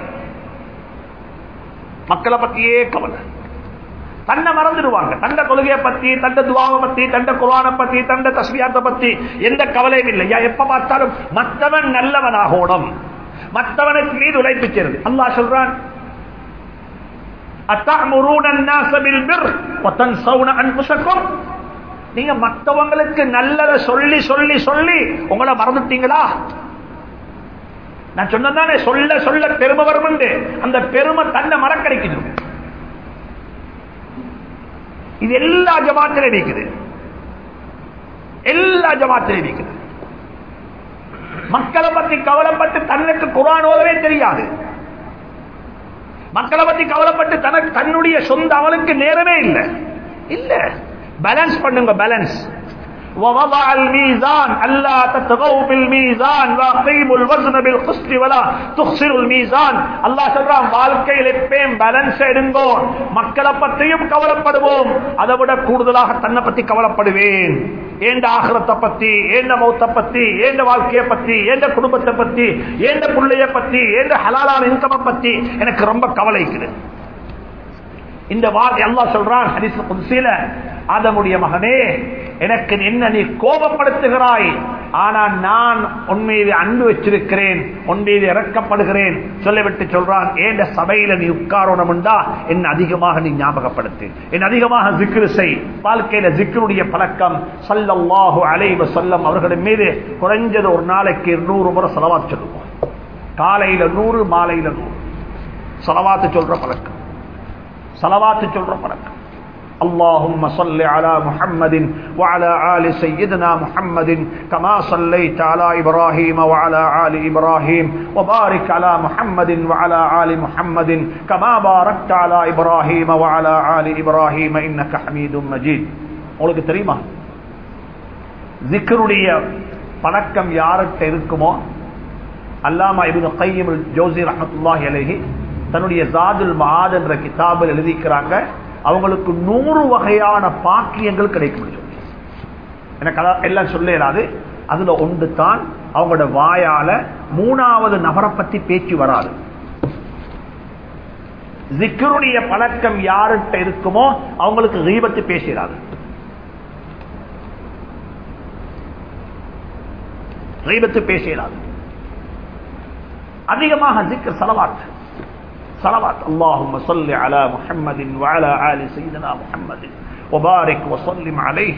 மக்களை பத்தியே கவலை, தன்னை மறந்துடுவாங்க. தண்ட கொள்கையை பத்தி, தண்ட துவாவை பத்தி, தண்ட குர்ஆனை பத்தி, தண்ட தஸ்பீஹத்தை பத்தி எந்த கவலையும் இல்லை. எப்ப பார்த்தாலும் மற்றவன் நல்லவனாகணும், மற்றவனுக்கு மீது உழைப்பு செய்றது. அல்லாஹ் சொல்றான், அத்தஅமுரூன அன்-நாஸ பில் பிர் வ தன்ஸௌன அன்ஃபுஸக்கும். நீங்க மற்றவங்களுக்கு நல்லத சொல்லி சொல்லி சொல்லி உங்களை மறந்துட்டீங்களா? நான் சொன்னதானே சொல்ல சொல்ல பெருமை வரும், அந்த பெருமை தன்னை மறக்கடிக்குது. இது எல்லா ஜமாத்திலும் இருக்குது, எல்லா ஜமாத்திலும் இருக்குது. மக்களை பத்தி கவலைப்பட்டு தனக்கு குர்ஆன் ஓதவே தெரியாது, மக்களை பத்தி கவலைப்பட்டு தனக்கு தன்னுடைய சொந்த அவனுக்கு நேரமே இல்லை. இல்ல, பேலன்ஸ் பண்ணுங்க, பேலன்ஸ். ووضع الميزان الا تطغوا بالميزان واقيموا الوزن بالقسط ولا تخسروا الميزان. அல்லாஹ் சொல்றான், வாழ்க்கையில் எப்பவும் பேலன்ஸ் எடுங்கோ. மக்களை பத்தியும் கவலைப்படுவோம், அதை விட கூடுதலாக தன்னை பத்தி கவலைப்படுவேன். ஏண்ட ஆகிரத்தை பத்தி, ஏண்ட மௌத்தை பத்தி, ஏண்ட வாழ்க்கையை பத்தி, ஏண்ட குடும்பத்தை பத்தி, ஏண்ட பிள்ளைய பத்தி, ஏண்ட ஹலாலான இன்கமை பத்தி எனக்கு ரொம்ப கவலை இருக்குது. இந்த வார்த்தை அல்லாஹ் சொல்றான் ஹதீஸ் குத்ஸில, ஆதமுடைய மகனே, எனக்கு என்ன நீ கோபப்படுத்துகிறாய், ஆனா நான் உன் மீது அன்பு வச்சிருக்கிறேன், உன் மீது இறக்கப்படுகிறேன் சொல்லிவிட்டு சொல்றான், ஏண்ட சபையில நீ உட்காரணும்டா என்ன அதிகமாக நீ ஞாபகப்படுத்து, என்ன அதிகமாக ஜிக்ர் செய். வாழ்க்கையில ஜிக்ருடைய பழக்கம். ஸல்லல்லாஹு அலைஹி வஸல்லம் அவர்களின் மீது குறைஞ்சது ஒரு நாளைக்கு நூறு முறை ஸலவாத் சொல்லுவோம். காலையில நூறு, மாலையில நூறு ஸலவாத் சொல்ற பழக்கம், ஸலவாத் சொல்ற பழக்கம். اللهم صل على محمد وعلى آل سيدنا محمد كما صليت على إبراهيم وعلى آل إبراهيم وبارك على محمد وعلى آل محمد كما باركت على إبراهيم وعلى آل إبراهيم إنك حميد مجيد. உங்களுக்கு தெரியுமா zikruடைய பழக்கம் யாருக்கு இருக்குமோ, அல்லாமா இப்னு கையிம் ஜௌஸி ரஹ்மத்துல்லாஹி அலைஹி தன்னுடைய ஜாதுல் மஆத் என்ற கிதாபில் எழுதிக்கிறாங்க, அவங்களுக்கு நூறு வகையான பாக்கியங்கள் கிடைக்கும். எனக்கு எல்லாம் சொல்ல இயலாது. அதுல ஒன்று தான் அவங்களோட வாயால மூணாவது நபரை பத்தி பேச்சு வராது. ஜிக்ருடைய பழக்கம் யார்கிட்ட இருக்குமோ அவங்களுக்கு கீபத்து பேசிடாது, கீபத்து பேசிடாது. அதிகமாக ஜிக்ர் ஸலவாத் صلوات اللهم صل على محمد وعلى آل سيدنا محمد وبارك وسلم عليه.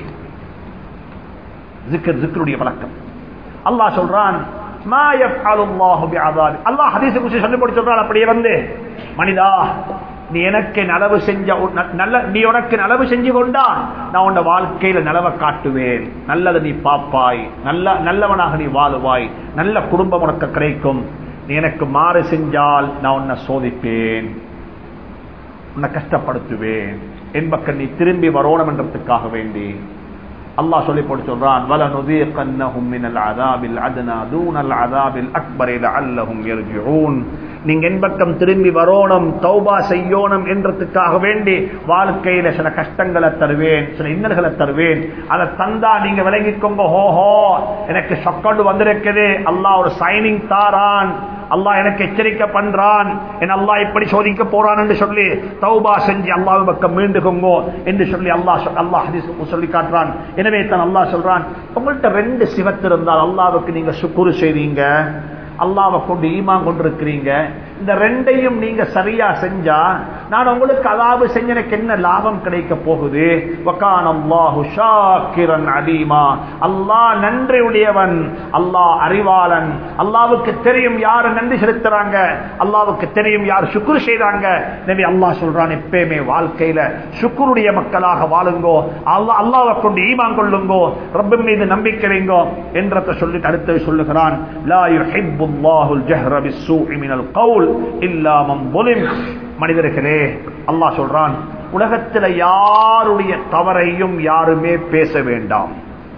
ذكر ذكرுடைய பழக்கம். அல்லாஹ் சொல்றான், ما يفعل الله بعذاب. அல்லாஹ் ஹதீஸ் குர்சி சொல்லி போட்டு சொல்றான், அப்படியே வந்து மனிதா, நீ எனக்கு நலவு செஞ்ச நல்ல நீ உனக்கு நலவு செஞ்சு கொண்டா நான் உன் வாழ்க்கையில நலவை காட்டுவேன், நல்லதை நீ பாப்பாய், நல்ல நல்லவனாக நீ வாழுவாய், நல்ல குடும்பம் உனக்கு கிடைக்கும். நீ எனக்கு மாறு செஞ்சால் நான் உன்னை சோதிப்பேன், உன்னை கஷ்டப்படுத்துவேன், என் பக்கம் நீ திரும்பி வரணும் என்றதுக்காக வேண்டி அல்லாஹ் சொல்லி போட்டு சொல்றான், வலனுதீகன்னஹும் மினல் அஸாபில் அத்னா தூனல் அஸாபில் அக்பர் லஅல்லஹும் யர்ஜிஊன். நீங்க என் பக்கம் திரும்பி வரணும், தௌபா செய்யணும் என்றதுக்காக வேண்டி வாழ்க்கையில சில கஷ்டங்களை தருவேன், சில இன்னல்களை தருவேன். அதை தந்தா நீங்க விளங்கிக்கோங்க, ஹோஹோ எனக்கு சொக்கண்டு வந்திருக்குது, அல்லாஹ் ஒரு சைனிங் தாரான், அல்லாஹ் எனக்கு எச்சரிக்கை பண்றான், என் அல்லாஹ் இப்படி சோதிக்க போறான் என்று சொல்லி தௌபா செஞ்சு அல்லாஹ் பக்கம் மீண்டுகோங்க என்று சொல்லி அல்லாஹ் அல்லாஹ் ஹதீஸ் சொல்லி காட்டுறான். எனவே தான் அல்லாஹ் சொல்றான், உங்கள்கிட்ட ரெண்டு சிவத்து இருந்தால் அல்லாஹ்வுக்கு நீங்க சுக்ர் செய்றீங்க, அல்லாஹ்வை கொண்டு ஈமான் கொண்டிருக்கிறீங்க, இந்த ரெண்டையும் நீங்க சரியா செஞ்சா நான் உங்களுக்கு அதாவது செஞ்ச எனக்கு என்ன லாபம் கிடைக்க போகுது. வகான அல்லாஹு ஷாக்கிரன் அலீமா. அல்லாஹ் நன்றி உடையவன், அல்லாஹ் அறிவாளன். அல்லாஹ்வுக்கு தெரியும் யாரு நன்றி செலுத்துறாங்க, அல்லாஹ்வுக்கு தெரியும் யார் சுக்ர் செய்றாங்க. நபி அல்லாஹ் சொல்றான், எப்பயுமே வாழ்க்கையில சுக்ருடைய மக்களாக வாழுங்கோ, அல்லாஹ் அல்லாஹ்வை கொண்டு ஈமான் கொள்ளுங்கோ, ரப்பின் மீது நம்பிக்கை வைங்கோ என்றதை சொல்லிட்டு அடுத்து சொல்லுகிறான், லா யுஹிப்புல்லாஹுல் ஜஹ்ர பிஸ்ஸூஇ மினல் கவுல் இல்லா மன் ظلم. மனிதர்களே, அல்லாஹ் சொல்றான், உலகத்தில் யாருடைய தவறையும் யாருமே பேச வேண்டாம்.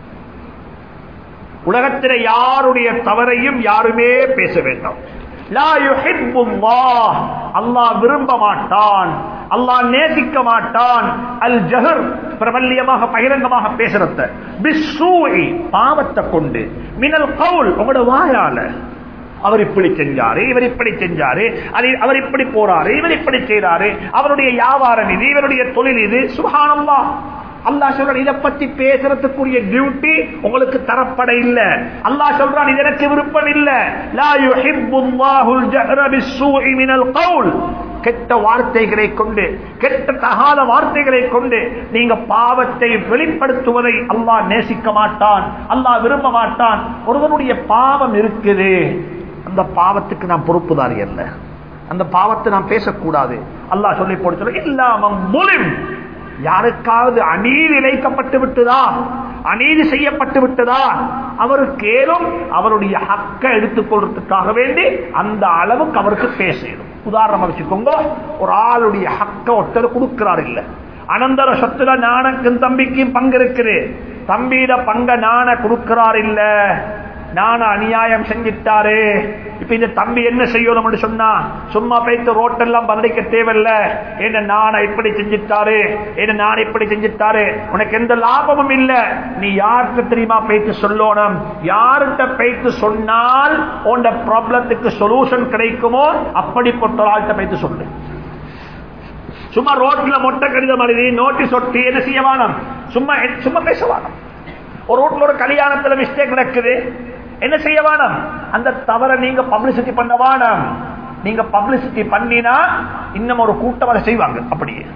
உலகத்தில் யாருடைய தவறையும் யாருமே பேச வேண்டாம். லா யுஹிப்புல்லாஹ், அல்லாஹ் விரும்ப மாட்டான், அல்லாஹ் நேசிக்க மாட்டான். அல் ஜஹர், பிரபல்யமாக பகிரங்கமாக பேசுறத, பிஸ்ஸூஇ, பாவத்தை கொண்டு, மினல் கவுல், உங்களோட வாயால அவர் இப்படி செஞ்சாரு, இவர் இப்படி செஞ்சாரு, அவர் இப்படி போறாரு, இவர் இப்படி செய்றாரு, அவருடைய வியாபாரம் இது, இவருடைய தொழில் இது. சுப்ஹானல்லாஹ், அல்லாஹ் சொல்றான் இதை பத்தி பேசுறதுக்குரிய டியூட்டி உங்களுக்கு தரப்பட இல்ல. அல்லாஹ் சொல்றான் இது எனக்கு விருப்பம் இல்ல. லா யுஹிப்புல்லாஹுல் ஜஹர பிஸ்ஸூஇ மினல் கவுல், கெட்ட வார்த்தைகளை கொண்டு, கெட்ட தகாத வார்த்தைகளை கொண்டு நீங்க பாவத்தை வெளிப்படுத்துவதை அல்லாஹ் நேசிக்க மாட்டான், அல்லாஹ் விரும்ப மாட்டான். ஒருவனுடைய பாவம் இருக்குது, அந்த பாவத்துக்கு நான் பொறுப்புதாரி அல்ல, அந்த பாவத்தை நான் பேசக்கூடாது. அல்லாஹ் சொல்லி போட்டு இல்லாம முலிம், யாருக்காவது அநீதி இழைக்கப்பட்டு விட்டதா, அநீதி செய்யப்பட்டு விட்டதா, அவருக்கு ஏதும் அவருடைய ஹக்க எடுத்துக்கொள்றதுக்காக வேண்டி அந்த அளவுக்கு அவருக்கு பேசணும். உதாரணமா வச்சுக்கோங்க, ஒரு ஆளுடைய ஹக்க ஒருத்தர் கொடுக்கிறார் இல்ல, அனந்தர சொத்துல நானுக்கும் தம்பிக்கும் பங்கு இருக்குது, தம்பியிட பங்க நான கொடுக்கிறார் இல்ல, நான அநியாயம் செஞ்சிட்டாரு. இப்ப இந்த தம்பி என்ன செய்யணும் சொன்னா, சும்மா போயிட்டு ரோட்டெல்லாம் பதிலளிக்க தேவையில்ல, என்ன நான இப்படி செஞ்சிட்டாரு, என்ன நான் இப்படி செஞ்சிட்டாரு, உனக்கு எந்த லாபமும் இல்ல. நீ யாருக்கு தெரியுமா போயிட்டு சொல்லணும், யார்கிட்ட போயிட்டு சொன்னால் உன் ப்ராப்ளத்துக்கு சொல்யூஷன் கிடைக்குமோ அப்படிப்பட்ட ஆள்கிட்ட போயிட்டு சொல்லு. சும்மா ரோட்ல மொட்டை கடிதம் எழுதி நோட்டீஸ் ஒட்டி என்ன செய்ய வேணும், சும்மா சும்மா பேச வேணும். ஒரு ரோட்ல ஒரு கல்யாணத்துல மிஸ்டேக் நடக்குது, என்ன செய்ய வேணும், அந்த தவறை நீங்க பப்ளிசிட்டி பண்ண வேணும். நீங்க பப்ளிசிட்டி பண்ணினா இன்னும் ஒரு கூட்டம் அதை செய்வாங்க, அப்படியே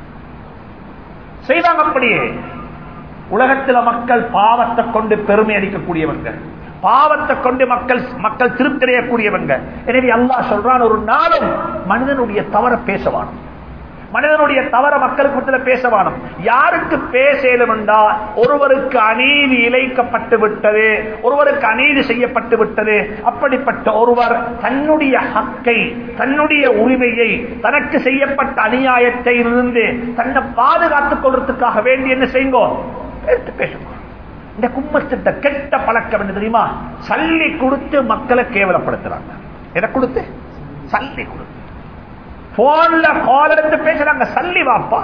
செய்வாங்க. அப்படியே உலகத்தில் மக்கள் பாவத்தை கொண்டு பெருமை அளிக்கக்கூடியவங்க, பாவத்தை கொண்டு மக்கள் மக்கள் திருப்தி அடையக்கூடியவங்க. எனவே அல்லாஹ் சொல்றான், ஒரு நாளும் மனிதனுடைய தவறை பேசவான், மனிதனுடைய தவற மக்களுக்கு பேசவானும். யாருக்கு பேசலும் என்றா, ஒருவருக்கு அநீதி இழைக்கப்பட்டு விட்டது, ஒருவருக்கு அநீதி செய்யப்பட்டு விட்டது. அப்படிப்பட்ட ஒருவர் தன்னுடைய ஹக்கை, தன்னுடைய உரிமையை, தனக்கு செய்யப்பட்ட அநியாயத்தை இருந்து தன்னை பாதுகாத்துக் கொள்றதுக்காக வேண்டி என்ன செய்யுங்க, எடுத்து பேசுங்க. இந்த கும்மத்திட்ட கெட்ட பழக்கம் என்ன தெரியுமா, சல்லி கொடுத்து மக்களை கேவலப்படுத்துறாங்க. எதை கொடுத்து? சல்லி கொடுத்து. போன்ல கால் எடுத்து பேசுறாங்க, சல்லி வாப்பா,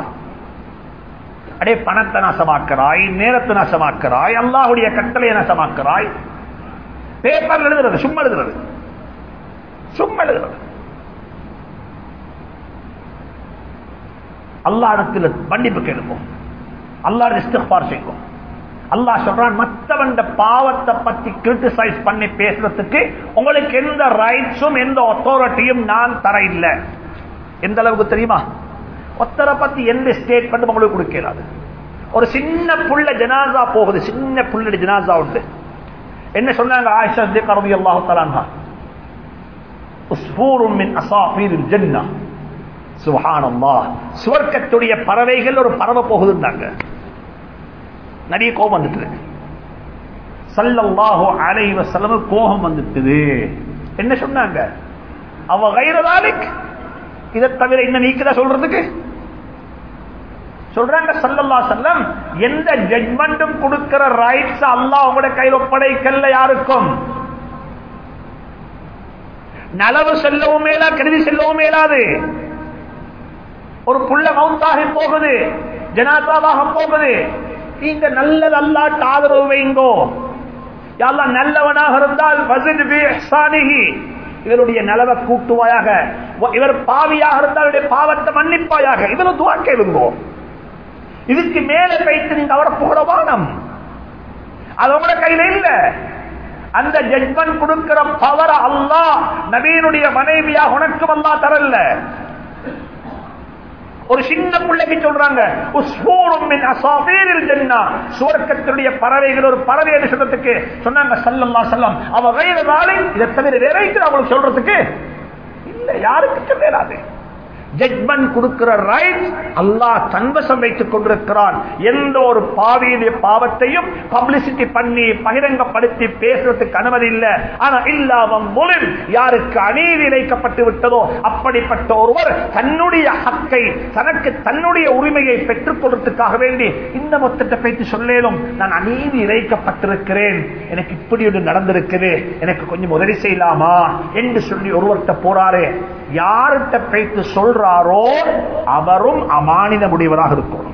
அடே பணத்தை நாசமாக்குறாய், நேரத்தை நாசமாக்குறாய், அல்லாஹ்வுடைய கட்டளையை நாசமாக்குறாய். பேப்பர்ல எழுதுறது, சும்மா எழுதுறது, சும்மா எழுதுறது. அல்லாஹ்விடத்தில் மன்னிப்பு கேட்போம், அல்லாஹ் இஸ்திக்பார் செய்வோம். அல்லாஹ் சொல்றான், மற்றவன் பாவத்தை பத்தி கிரிட்டிசைஸ் பண்ணி பேசுறதுக்கு உங்களுக்கு எந்த ரைட்ஸும் எந்த அத்தாரிட்டியும் நான் தர இல்லை. எந்த அளவுக்கு தெரியுமா, ஒத்தரை பத்தி எந்த ஸ்டேட்மெண்ட் உங்களுக்கு கொடுக்கிறாது. ஒரு சின்ன புள்ள ஜனாசா போகுது, சின்ன புள்ள ஜனாசா உண்டு. என்ன சொன்னாங்க ஆயிஷா ரலியல்லாஹு தஆலா அன்ஹா, உஸ்ஃபூருன் மின் அஸாஃபீரில் ஜன்னah, சுப்ஹானல்லாஹ், சுவர்க்கத்துடைய பறவைகள் ஒரு பறவை போகுதுன்னாங்க. நிறைய கோபம் வந்துட்டு, ஸல்லல்லாஹு அலைஹி வஸல்லம் கோபம் வந்துட்டு. என்ன சொன்னாங்க, அவ கைரதாலிக், இதை தவிர இன்னும் நீக்குதா சொல்றதுக்கு சொல்றாங்க. ஸல்லல்லாஹு அலைஹி வஸல்லம், எந்த ஜட்ஜ்மென்ட்டும் கொடுக்கிற ரைட்ஸ் அல்லாஹ் உங்களுடைய கையில் ஒப்படைக்கல்ல யாருக்கும். நலவு செல்லவும் மேலா, கெடுதி செல்லவும் மேலாது. ஒரு புள்ள மௌத்தாகி போகுது, ஜனாசாவாக போகுது, நீங்க நல்லது அல்லாஹ்வுக்கு ஆதரவு வைங்கோ. யா அல்லாஹ் நல்லவனாக இருந்தால் வஸித் பி இஹ்சானிஹி, இவருடைய நலவை கூட்டுவாயாக, இவர் பாவியாக இருந்தால் பாவத்தை மன்னிப்பாயாக, இவரு துஆ கேளுங்கோ. இதுக்கு மேல வைத்து நீங்க அவரை புகழவானம், அது உங்களோட கையில இல்ல. அந்த ஜட்ஜ்மென்ட் கொடுக்கிற பவர் அல்லாஹ் நபியினுடைய மனைவியாக உனக்கும் அல்லாஹ் தரல. ஒரு சின்ன பிள்ளைக்கு சொல்றாங்க, உஸ்ஃபூருன் மின் அஸாஃபீரில் ஜன்னah, சுவர்க்கத்துடைய பறவைகள் ஒரு பறவை என்று சொல்றதுக்கு சொன்னாங்க ஸல்லல்லாஹு அலைஹி வஸல்லம். அவ கைரதாலிக், இதை தவிர வேற இருக்குது அவங்களுக்கு சொல்றதுக்கு இல்ல, யாருக்கு சொல்லலாது. ஜட்மெண்ட் கொடுக்கிற ரைட் அல்லாஹ் தன்வசம் வைத்துக் கொண்டிருக்கிறான். எந்த ஒரு பாவியுடைய பாவத்தையும் பப்ளிசிட்டி பண்ணி பகிரங்கப்படுத்தி பேசுறதுக்கு அனுமதி இல்லை. ஆனா இல்லாம மூலம் யாருக்கு அநீதி இழைக்கப்பட்டு விட்டதோ அப்படிப்பட்ட ஒருவர் தன்னுடைய ஹக்கை, தனக்கு தன்னுடைய உரிமையை பெற்றுக் கொள்றதுக்காக வேண்டி இந்த மொத்தத்தை பேச்சு சொல்லேனும், நான் அநீதி இழைக்கப்பட்டிருக்கிறேன், எனக்கு இப்படி ஒன்று நடந்திருக்குது, எனக்கு கொஞ்சம் உதவி செய்யலாமா என்று சொல்லி ஒருவர்கிட்ட போறாரு. யார்கிட்ட பேச்சு சொல்றாரோ அவரும் அமானித முடிவராக இருக்கணும்.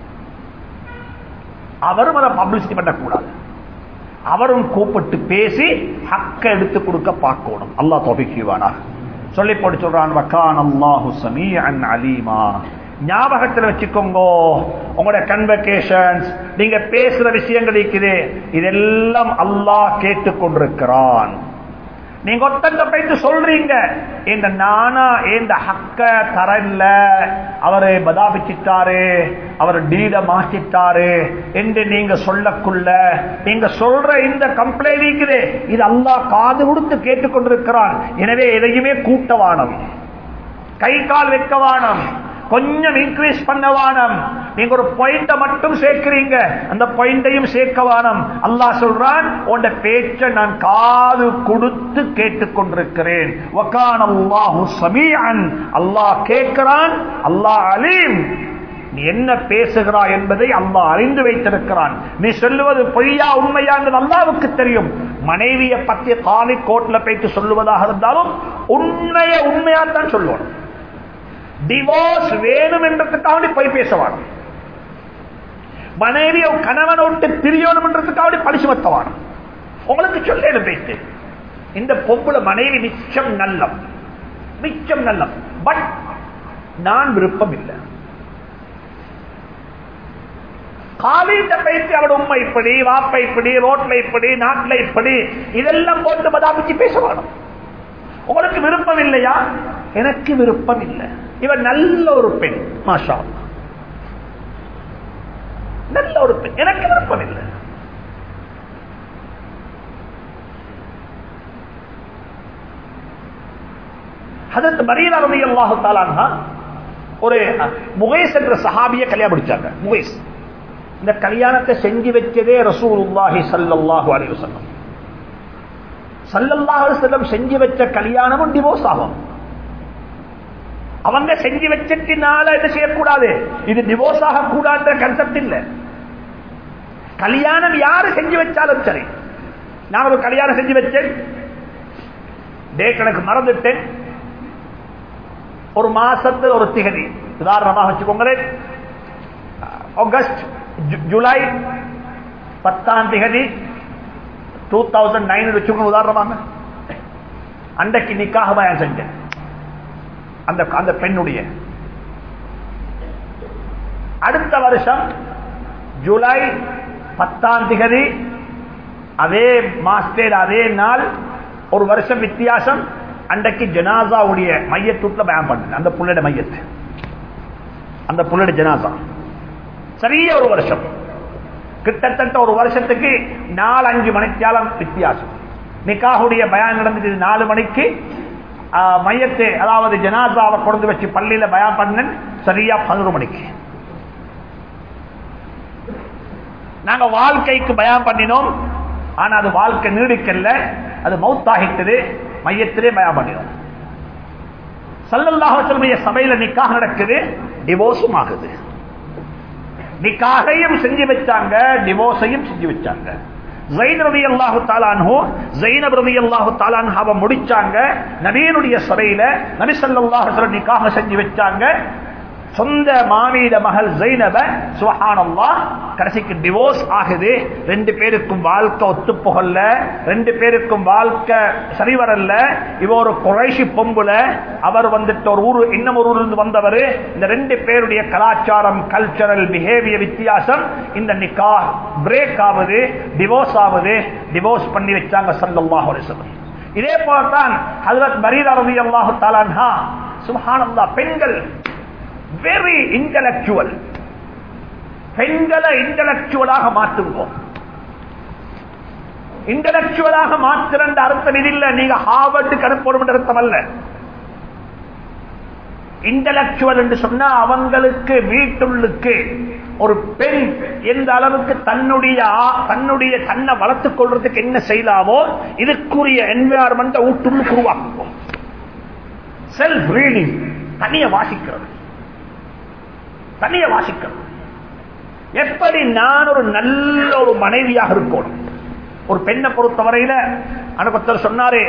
அவரும் அதை பப்ளிசிட்டி பண்ணக்கூடாது. அவரும் கூப்பிட்டு பேசி ஹக்க எடுத்து கொடுக்க பார்க்கணும். அல்லாஹ் தௌஃபீக் செய்வானாக. சொல்லி போட்டு சொல்றான், வகான அல்லாஹு ஸமீஅன் அலீமா. ஞாபகத்தில் வச்சுக்கோங்க, உங்களுடைய கன்வகேஷன்ஸ், நீங்க பேசுற விஷயங்கள் இருக்குது, இதெல்லாம் அல்லாஹ் கேட்டுக்கொண்டிருக்கிறான். நீங்க ஒத்தங்க போயிட்டு சொல்றீங்க, இந்த நானா இந்த ஹக்க தரல, அவரை பதாபிச்சிட்டாரு, அவர் டீட மாற்றிட்டாரு என்று நீங்க சொல்லக்குள்ள நீங்க சொல்ற இந்த கம்ப்ளைண்ட் இருக்குது, இது அல்லாஹ் காது கொடுத்து கேட்டுக்கொண்டிருக்கிறான். எனவே எதையுமே கூட்டவானம், கை கால் வைக்கவானம், கொஞ்சம் இன்க்ரீஸ் பண்ணவானம். நீங்க ஒரு பாயிண்ட மட்டும் சேர்க்கிறீங்க, அந்த பாயிண்டையும் சேர்க்கவானம். அல்லாஹ் சொல்றான், உன்ட பேச்ச நான் காது கொடுத்து கேட்டுக்கொண்டிருக்கிறேன். வகான அல்லாஹு ஸமீஅன், அல்லாஹ் கேட்கிறான், அல்லாஹ் அலீம், நீ என்ன பேசுகிறாய் என்பதை அல்லாஹ் அறிந்து வைத்திருக்கிறான். நீ சொல்லுவது பொய்யா உண்மையா என்று அல்லாஹ்வுக்கு தெரியும். மனைவியை பற்றி காலி கோட்ல போயிட்டு சொல்லுவதாக இருந்தாலும் உண்மையை உண்மையாத்தான் சொல்லுவோம். டிவோர்ஸ் வேணும் என்றதுக்காக போய் பேசவான், மனைவிய கணவனை விட்டு பிரியணும் என்றதுக்காக பழிச்சு மத்தவான். உங்களுக்கு சொல்ல பேசு, இந்த பொம்புல மனைவி மிச்சம் நல்லம், மிச்சம் நல்லம், பட் நான் விருப்பம் இல்லை. காலிட்ட பேசி அவட உண்மை இப்படி, வாப்பை இப்படி, ரோட்ல இப்படி, நாட்டில் இப்படி, இதெல்லாம் போட்டு பதாபிச்சு பேசவானும். உங்களுக்கு விருப்பம் இல்லையா? எனக்கு விருப்பம் இல்லை. இவன் நல்ல ஒரு பெண், மாஷா அல்லாஹ், நல்ல ஒரு பெண், எனக்கு விருப்பம் இல்லை. ஹஜ்ரத் மரீனா ரலியல்லாஹு தஆலா அன்ஹா ஒரு முகைஸ் என்ற சஹாபியை கல்யாணம் முடிச்சாங்க. முகைஸ், இந்த கல்யாணத்தை செஞ்சு வச்சதே ரசூலுல்லாஹி ஸல்லல்லாஹு அலைஹி வஸல்லம். ஸல்லல்லாஹு அலைஹி வஸல்லம் செஞ்சு வச்ச கல்யாணமும் டிவோர்ஸ் ஆகும். அவங்க செஞ்சு வச்சதுனால என்ன செய்யக்கூடாது, இது டிவோர்ஸ் ஆக கூடாத கன்செப்ட் இல்ல. கல்யாணம் யாரு செஞ்சு வச்சாலும் சரி, நான் ஒரு கல்யாணம் செஞ்சு வச்சேன், டேட் எனக்கு மறந்துட்டேன், ஒரு மாசத்துல ஒரு திகதி, உதாரணமாக வச்சுக்கோங்களேன், ஆகஸ்ட் ஜூலை பத்தாம் திகதி டூ தௌசண்ட் நைன் வச்சுக்கோங்க உதாரணமாக, அன்றைக்கு நிக்காஹ் பயான் செஞ்சேன். அந்த அந்த பெண்ணுடைய அடுத்த வருஷம் ஜூலை பத்தாம் திகதி அதே மாஸ்டர் அதே நாள், ஒரு வருஷம் வித்தியாசம், அன்றைக்கு ஜனாசாவுடைய மையத்தூட்ல பயான் பண்ண, அந்த புள்ளட மையத்து, அந்த புள்ளட ஜனாசா சரியா ஒரு வருஷம், கிட்டத்தட்ட ஒரு வருஷத்துக்கு நாலு அஞ்சு மணிக்காலம் வித்தியாசம். நிக்காஹுடைய பயான் நடந்தது நாலு மணிக்கு, மையத்தை அதாவது ஜனாசாவை கொண்டு வச்சு பள்ளியில பயான் பண்ண சரியா பதினொரு மணிக்கு. நாங்க வாழ்க்கைக்கு பயான் பண்ணினோம், ஆனா அது வாழ்க்கை நீடிக்கல, அது மௌத்தாகிட்டது, மையத்திலே பயான் பண்ணினோம். ஸல்லல்லாஹு அலைஹி வஸல்லம் சபையில நிக்காஹ் நடக்குது, டிவோர்ஸும் ஆகுது. நிக்காஹையும் செஞ்சு வச்சாங்க, டிவோர்ஸையும் செஞ்சு வச்சாங்க. ஸைனப் ரலியல்லாஹு தஆலா அன்ஹு ஸைனப் ரலியல்லாஹு தஆலா அன்ஹாவை முடிச்சாங்க. நபியினுடைய சபையில நபி ஸல்லல்லாஹு அலைஹி வஸல்லம் நிக்காஹ் செஞ்சு வச்சாங்க. சொந்த மாமீட மகள் ஸைனப சுப்ஹானல்லாஹ் கடைசிக்கு டிவோர்ஸ் ஆகுது. ரெண்டு பேருக்கும் வாழ்க்கை ஒத்து போகல, ரெண்டு பேருக்கும் வாழ்க்கை சரி வரல. இவ ஒரு குறைஷி பொம்புல, அவர் வந்துட்டு ஒரு ஊரு, இன்னும் ஒரு ஊர்ல வந்தவர். இந்த ரெண்டு பேருடைய கலாச்சாரம், கல்ச்சரல் பிஹேவியர் வித்தியாசம். இந்த நிக்காஹ் பிரேக் ஆகுது, டிவோர்ஸ் ஆகுது. டிவோர்ஸ் பண்ணி வச்சாங்க ஸல்லல்லாஹு அலைஹி வஸல்லம். இதே போலதான் ஹஜ்ரத் மரீனா ரலியல்லாஹு தஆலா அன்ஹா, சுப்ஹானல்லாஹ், பெண்கள் வெரி இன்டலெக்சுவல், பெண்களை இன்டலெக்சுவலாக மாற்றுவோம். இன்டலெக்சுவலாக மாற்றுற அர்த்தம் இது இல்ல, நீங்க ஹார்வர்டுக்கு அனுப்பணும் அர்த்தம் அல்ல. இன்டலெக்சுவல் என்று சொன்னா அவங்களுக்கு வீட்டுள்ளுக்கு ஒரு பெண் எந்த அளவுக்கு தன்னுடைய தன்னுடைய தன்னை வளர்த்துக் கொள்றதுக்கு என்ன செய்யலாமோ இதுக்குரிய என்வாயர்மெண்ட் ஊட்டுள்ளுக்கு உருவாக்குவோம். செல்ஃப் ரீடிங், தனிய வாசிக்கிறது, தனிய வாசிக்கிறது. எப்படி நான் ஒரு நல்ல ஒரு மனைவியாக இருக்கணும். ஒரு பெண்ணை பொறுத்தவரையில அனுபத்தர் சொன்னாரு,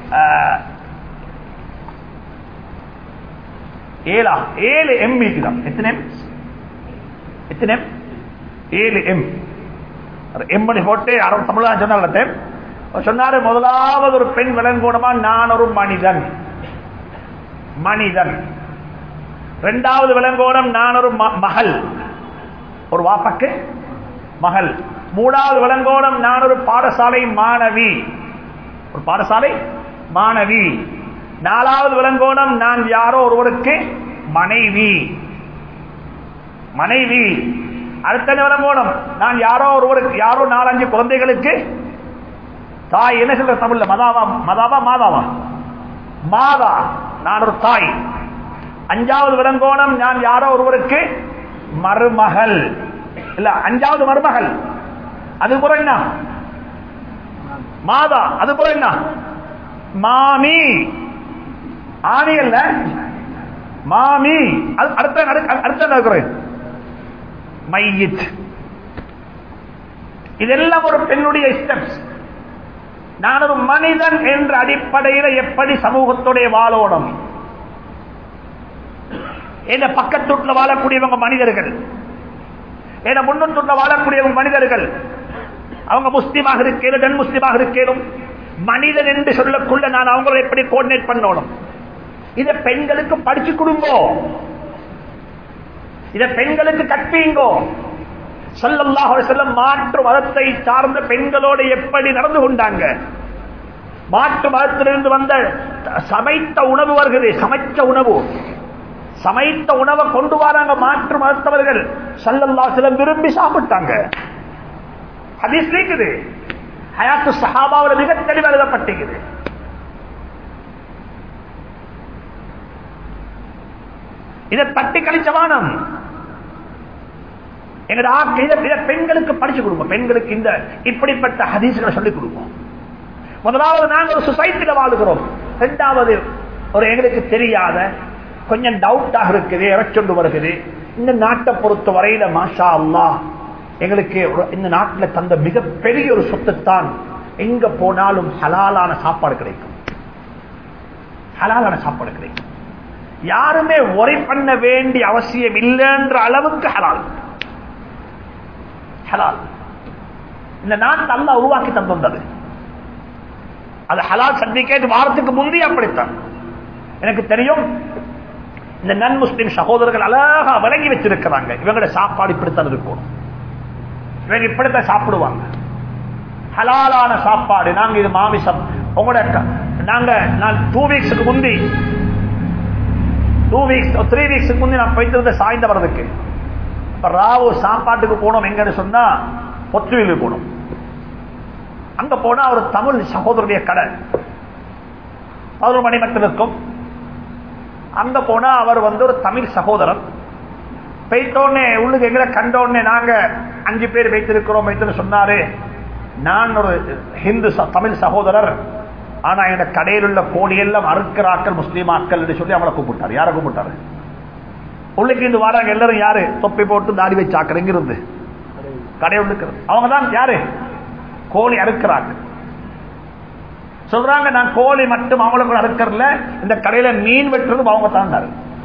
ஏழா ஏழு எம் தான். எத்தனை எம்? எத்தனை எம்? ஏழு எம். எம் பண்ணி போட்டு அறம் தமிழா சொன்ன சொன்னாரு, முதலாவது ஒரு பெண் விளங்கோணமா நான் ஒரு மனிதன் மனிதன் இரண்டாவது விளங்கோணம் நான் ஒரு மகள், ஒரு வாப்பக்கு மகள். மூணாவது விளங்கோணம் நான் ஒரு பாடசாலை மாணவி, ஒரு பாடசாலை மாணவி. நாலாவது விளங்கோணம் நான் யாரோ ஒருவருக்கு மனைவி மனைவி. அடுத்த விளங்கோணம் நான் யாரோ ஒருவருக்கு யாரோ நாலஞ்சு குழந்தைகளுக்கு தாய். என்ன சொல்ற தமிழ்ல? மதாவா மதாவா மாதாவா மாதா. நான் ஒரு தாய். அஞ்சாவது விளங்கோணம் நான் யாரோ ஒருவருக்கு மருமகள். இல்ல, அஞ்சாவது மருமகள். அது போல என்ன? மாதா. அது போல என்ன? மாமி. ஆணி அல்ல, மாமி. அடுத்த அடுத்த மையித். இதெல்லாம் ஒரு பெண்ணுடைய ஸ்டெப்ஸ். நான் ஒரு மனிதன் என்ற அடிப்படையில் எப்படி சமூகத்துடைய வாழோடும். என்ன பக்கத்துள்ள வாழக்கூடியவங்க மனிதர்கள், என்ன முன்னூற்றுள்ள வாழக்கூடியவங்க மனிதர்கள். அவங்க முஸ்லிமாக இருக்கேனும் தென் முஸ்லிமாக இருக்கேனும் மனிதன் என்று சொல்லக்குள்ள நான் அவங்களை எப்படி கோஆர்டினேட் பண்ணணும். இதை பெண்களுக்கு படிச்சு கொடுங்கோ, இதை பெண்களுக்கு கற்பீங்கோ. ஸல்லல்லாஹு அலைஹி வஸல்லம் மாற்று மதத்தை சார்ந்த பெண்களோடு எப்படி நடந்து கொண்டாங்க. மாற்று மதத்திலிருந்து வந்த சமைத்த உணவு வருகிறது, சமைச்ச உணவு சமைத்த உணவை கொண்டு வராங்க மாற்று மதத்தவர்கள். ஸல்லல்லாஹு அலைஹி வஸல்லம் விரும்பி சாப்பிட்டாங்க. ஹதீஸ் இருக்குது, ஹயாத்து ஸஹாபாவுல மிக தெளிவாக எழுதப்பட்டிருக்குது. இதை தட்டி கழிச்சவானம் எங்க பெண்களுக்கு படிச்சு கொடுப்போம். பெண்களுக்கு இந்த இப்படிப்பட்ட ஹதீஸ்களை சொல்லிக் கொடுப்போம். முதலாவது நாங்கள் ஒரு சொசைட்டில வாழுகிறோம். இரண்டாவது ஒரு எங்களுக்கு தெரியாத கொஞ்சம் டவுட்டாக இருக்குது, இறச்சொண்டு வருகிறது. இந்த நாட்டை பொறுத்த வரையில மாஷா அல்லாஹ் எங்களுக்கு இந்த நாட்டில் தந்த மிகப்பெரிய ஒரு சொத்துத்தான், எங்க போனாலும் ஹலாலான சாப்பாடு கிடைக்கும். ஹலாலான சாப்பாடு கிடைக்கும். யாருமே ஒரே பண்ண வேண்டிய அவசியம் இல்லைன்ற அளவுக்கு ஹலால் ஹலால் இந்த நாட்டை அல்லாஹ் உருவாக்கி தந்தது. அது ஹலால் சர்டிபிகேட் வாரத்துக்கு முந்தைய அப்படித்தான். எனக்கு தெரியும், இந்த நன் முஸ்லிம் சகோதரர்கள் அழகா விளங்கி வச்சிருக்கிறாங்க. இவங்களுடைய சாப்பாடு இப்படித்தான் இருக்கும், இவங்க இப்படித்தான் சாப்பிடுவாங்க. ஹலாலான சாப்பாடு. நாங்க இது மாமிசம் உங்களோட நாங்க நான் டூ வீக்ஸுக்கு முந்தி டூ வீக்ஸ் த்ரீ வீக்ஸுக்கு முந்தி நான் போயிட்டு சாய்ந்த வரதுக்கு ராவு சாப்பாட்டுக்கு போனோம். எங்கன்னு சொன்னா பொத்துவிலுக்கு போனோம். அங்க போனா ஒரு தமிழ் சகோதரருடைய கடை பதினொரு மணி மட்டும் இருக்கும். அங்க போனா அவர் வந்து ஒரு தமிழ் சகோதரர். போயிட்டோன்னே உள்ளுக்கு எங்களை கண்டோடனே நாங்க அஞ்சு பேர் வைத்திருக்கிறோம் வைத்து சொன்னாரு, நான் ஒரு ஹிந்து தமிழ் சகோதரர், ஆனா எங்க கடையில் உள்ள கோடியெல்லாம் அறுக்கிறாக்கள் முஸ்லீமாக்கள் என்று சொல்லி அவளை கூப்பிட்டாரு. யாரை கூப்பிட்டாரு? உள்ளுக்கு இருந்து வராங்க எல்லாரும். யாரு? தொப்பி போட்டு தாடி வச்சாக்கள் எங்கிருந்து கடையில் இருக்கிறது. அவங்க தான் யாரு? கோழி அறுக்கிறாங்க. சொல்றாங்க, நான் கோழி மட்டும் அவங்களுக்கு அறுக்கறல, இந்த கடையில மீன் வெட்டுறதும் அவங்க தான்.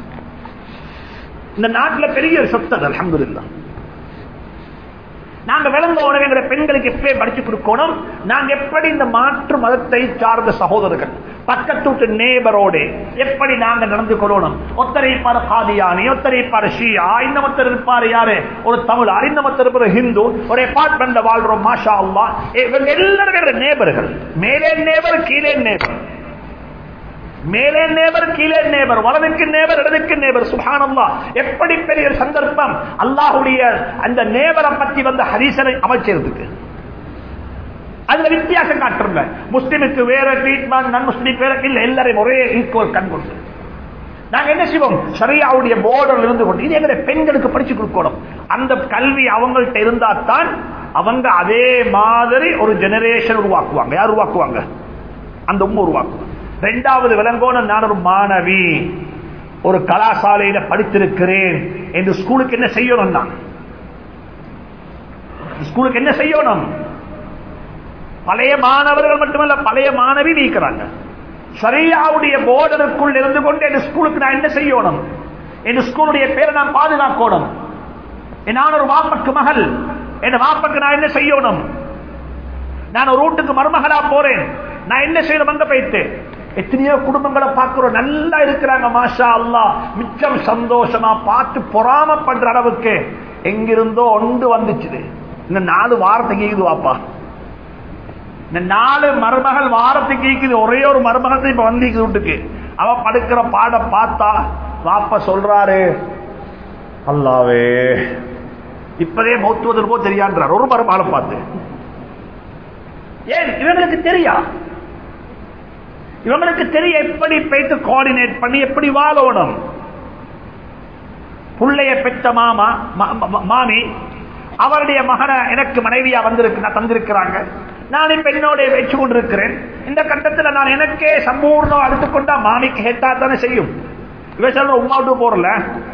இந்த நாட்டில் பெரிய சொத்து அல்ஹம்துலில்லாஹ். நாங்க விளங்க உணவுங்கிற பெண்களுக்கு எப்பே படிச்சு கொடுக்கணும். நாங்க எப்படி இந்த மாற்று மதத்தை சார்ந்த சகோதரர்கள் பக்கத்து நேபரோடு எப்படி நாங்க நடந்து கொள்ளணும். ஒத்தரை இருப்பாரு காதியானி, ஒத்தரை இருப்பாரு ஷியா, இந்த மத்தர் இருப்பாரு யாரு ஒரு தமிழர், இந்த மத்தர் இருப்பாரு ஹிந்து. ஒரு அபார்ட்மெண்ட்ல வாழ்றோம் மாஷா அல்லாஹ். இவங்க எல்லாரும் நேபர்கள். மேலே நேபர், கீழே நேபர், மேலே நேபர், கீழே நேபர், வலதுக்கு நேபர், இடதுக்கு நேபர். சுப்ஹானல்லாஹ், எப்படி பெரிய சந்தர்ப்பம் அல்லாஹ்வுடைய அந்த நேபரை பற்றி வந்த ஹதீஸை அமைச்சிருக்கு. அதுல வித்தியாசம் காட்டுறல. முஸ்லிமுக்கு வேற ட்ரீட்மெண்ட், நான் முஸ்லிம் வேற இல்ல, எல்லாரையும் ஒரே ஈக்குவல் கண் கொடுத்து நாங்க என்ன செய்வோம், ஷரியாவுடைய போர்டர் இருந்து கொண்டு இது எங்க பெண்களுக்கு படிச்சு கொடுக்கணும். அந்த கல்வி அவங்கள்ட்ட இருந்தா தான் அவங்க அதே மாதிரி ஒரு ஜெனரேஷன் உருவாக்குவாங்க. யார் உருவாக்குவாங்க? அந்த உம்மை உருவாக்குவாங்க. இரண்டாவது விளங்கோணம், நான் ஒரு மாணவி, ஒரு கலாசாலையில படித்திருக்கிறேன் என்று ஸ்கூலுக்கு என்ன செய்யணும்? நான் ஸ்கூலுக்கு என்ன செய்யணும்? பழைய மாணவர்கள் மட்டுமல்ல, பழைய மாணவி நீக்கிறாங்க. ஷரியாவுடைய போர்டருக்குள் இருந்து கொண்டு என் ஸ்கூலுக்கு நான் என்ன செய்யணும்? என் ஸ்கூலுடைய பேரை நான் பாதுகாக்கணும். நான் ஒரு வாப்பக்கு மகள், என் வாப்பக்கு நான் என்ன செய்யணும்? நான் ஒரு வீட்டுக்கு மருமகளா போறேன், நான் என்ன செய்யணும்? அங்க போயிட்டு எத்தனையோ குடும்பங்களை பார்க்கிறோம், நல்லா இருக்கிறாங்க, மாஷா அல்லாஹ், மிச்சம் சந்தோஷமா பார்த்து பொறாமப்படுற அளவுக்கு எங்கிருந்தோ ஒன்று வந்துச்சு. இந்த நாலு வாரத்துக்கு கேக்குது வாப்பா, இந்த நாலு மருமகள் வாரத்துக்கு கேக்குது. ஒரே ஒரு மருமகள் இப்ப வந்து வீட்டுக்கு அவ படுக்கிற பாட பார்த்தா வாப்பா சொல்றாரு, அல்லாவே இப்பதே மௌத்துவதற்கோ தெரியான்றார் ஒரு மருமகளை பார்த்து. ஏன்? இவங்களுக்கு தெரியா, இவங்களுக்கு தெரிய எப்படி போயிட்டு கோஆர்டினேட் பண்ணி எப்படி வாழணும். புள்ளைய பெற்ற மாமா மாமி அவருடைய மகனை எனக்கு மனைவியா வந்திருக்கு தந்திருக்கிறாங்க. நான் இப்ப என்னோட வச்சு கொண்டிருக்கிறேன். இந்த கட்டத்தில் நான் எனக்கே சம்பூர்ணம் எடுத்துக்கொண்டா மாமிக்கு ஹெட்டா தானே செய்யும். இவ சொல்ற உமா விட்டு போறல,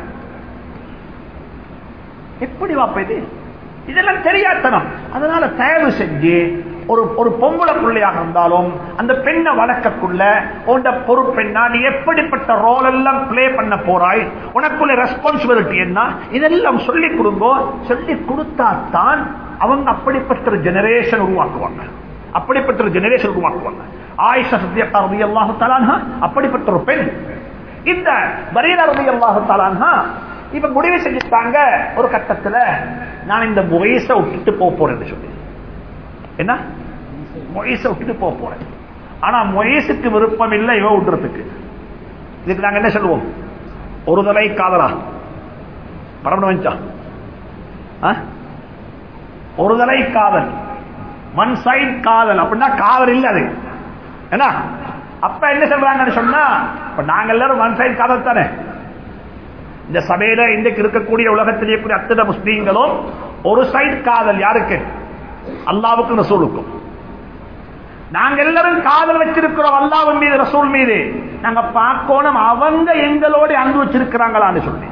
எப்படி வாப்ப இது? இதெல்லாம் தெரியாதனம். அதனால தயவு செஞ்சு ஒரு ஒரு பொம்பளை பிள்ளையாக இருந்தாலும் அந்த பெண்ணை வளர்க்கக்குள்ள உண்ட பொறுப்பெண்ணா, நீ எப்படிப்பட்ட ரோல் எல்லாம் பிளே பண்ண போறாய், உனக்குள்ள ரெஸ்பான்சிபிலிட்டி என்ன, இதெல்லாம் சொல்லி கொடுங்கோ. சொல்லி கொடுத்தாத்தான் அவங்க அப்படிப்பட்ட ஒரு ஜெனரேஷன் உருவாக்குவாங்க. அப்படிப்பட்ட ஒரு ஜெனரேஷன் உருவாக்குவாங்க. ஆயிஷா சித்தியக்கா ரலியல்லாஹு தஆலா அன்ஹா அப்படிப்பட்ட ஒரு பெண். இந்த பரீரா ரலியல்லாஹு தஆலா அன்ஹா இப்ப முடிவு செஞ்சுட்டாங்க ஒரு கட்டத்துல, நான் இந்த முகைஸ விட்டுட்டு போக போறேன்னு சொல்லி. என்ன? முகைஸ விட்டுட்டு போக போறேன். ஆனா முகைஸுக்கு விருப்பம் இல்லை இவ விட்டுறதுக்கு. இதுக்கு நாங்க என்ன சொல்லுவோம்? ஒரு தலை காதலா பரம வச்சா ஒரு தலை காதல், ஒன் சைட் காதல் அப்படின்னா காதல் இல்ல அது. என்ன அப்ப என்ன சொல்றாங்கன்னு சொன்னா, நாங்க எல்லாரும் ஒன் சைட் காதல் தானே. இந்த சபையில இன்றைக்கு இருக்கக்கூடிய உலகத்திலே கூடிய அத்தனை முஸ்லீம்களும் ஒரு சைடு காதல். யாருக்கு? அல்லாவுக்கும் ரசூலுக்கும். நாங்க எல்லாரும் காதல் வச்சிருக்கிறோம் அல்லாஹ்வின் மீது, ரசூல் மீது. நாங்க பார்க்கணும் அவங்க எங்களோட அன்பு வச்சிருக்கிறாங்களான்னு சொல்லி.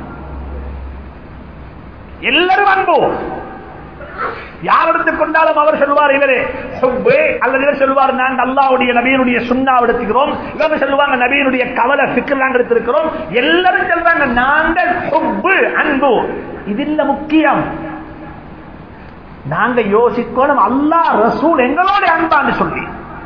எல்லாரும் அன்பு. யார் எடுத்துக்கொண்டாலும் அவர் சொல்வார் இவரே அல்லது இவர் சொல்வார் நாங்கள் அல்லாஹ்வுடைய நபியினுடைய சுன்னா எடுத்துக்கிறோம், இவங்க சொல்லுவாங்க நபியினுடைய கவலை ஃபிக்ர் நாங்கள் எடுத்திருக்கிறோம். எல்லாரும் சொல்றாங்க நாங்கள் ஹுப்பு அன்பு. இதில் முக்கியம் நாங்க யோசிக்கணும் அல்லாஹ் ரசூல் எங்களோட அன்பான்னு சொல்லி.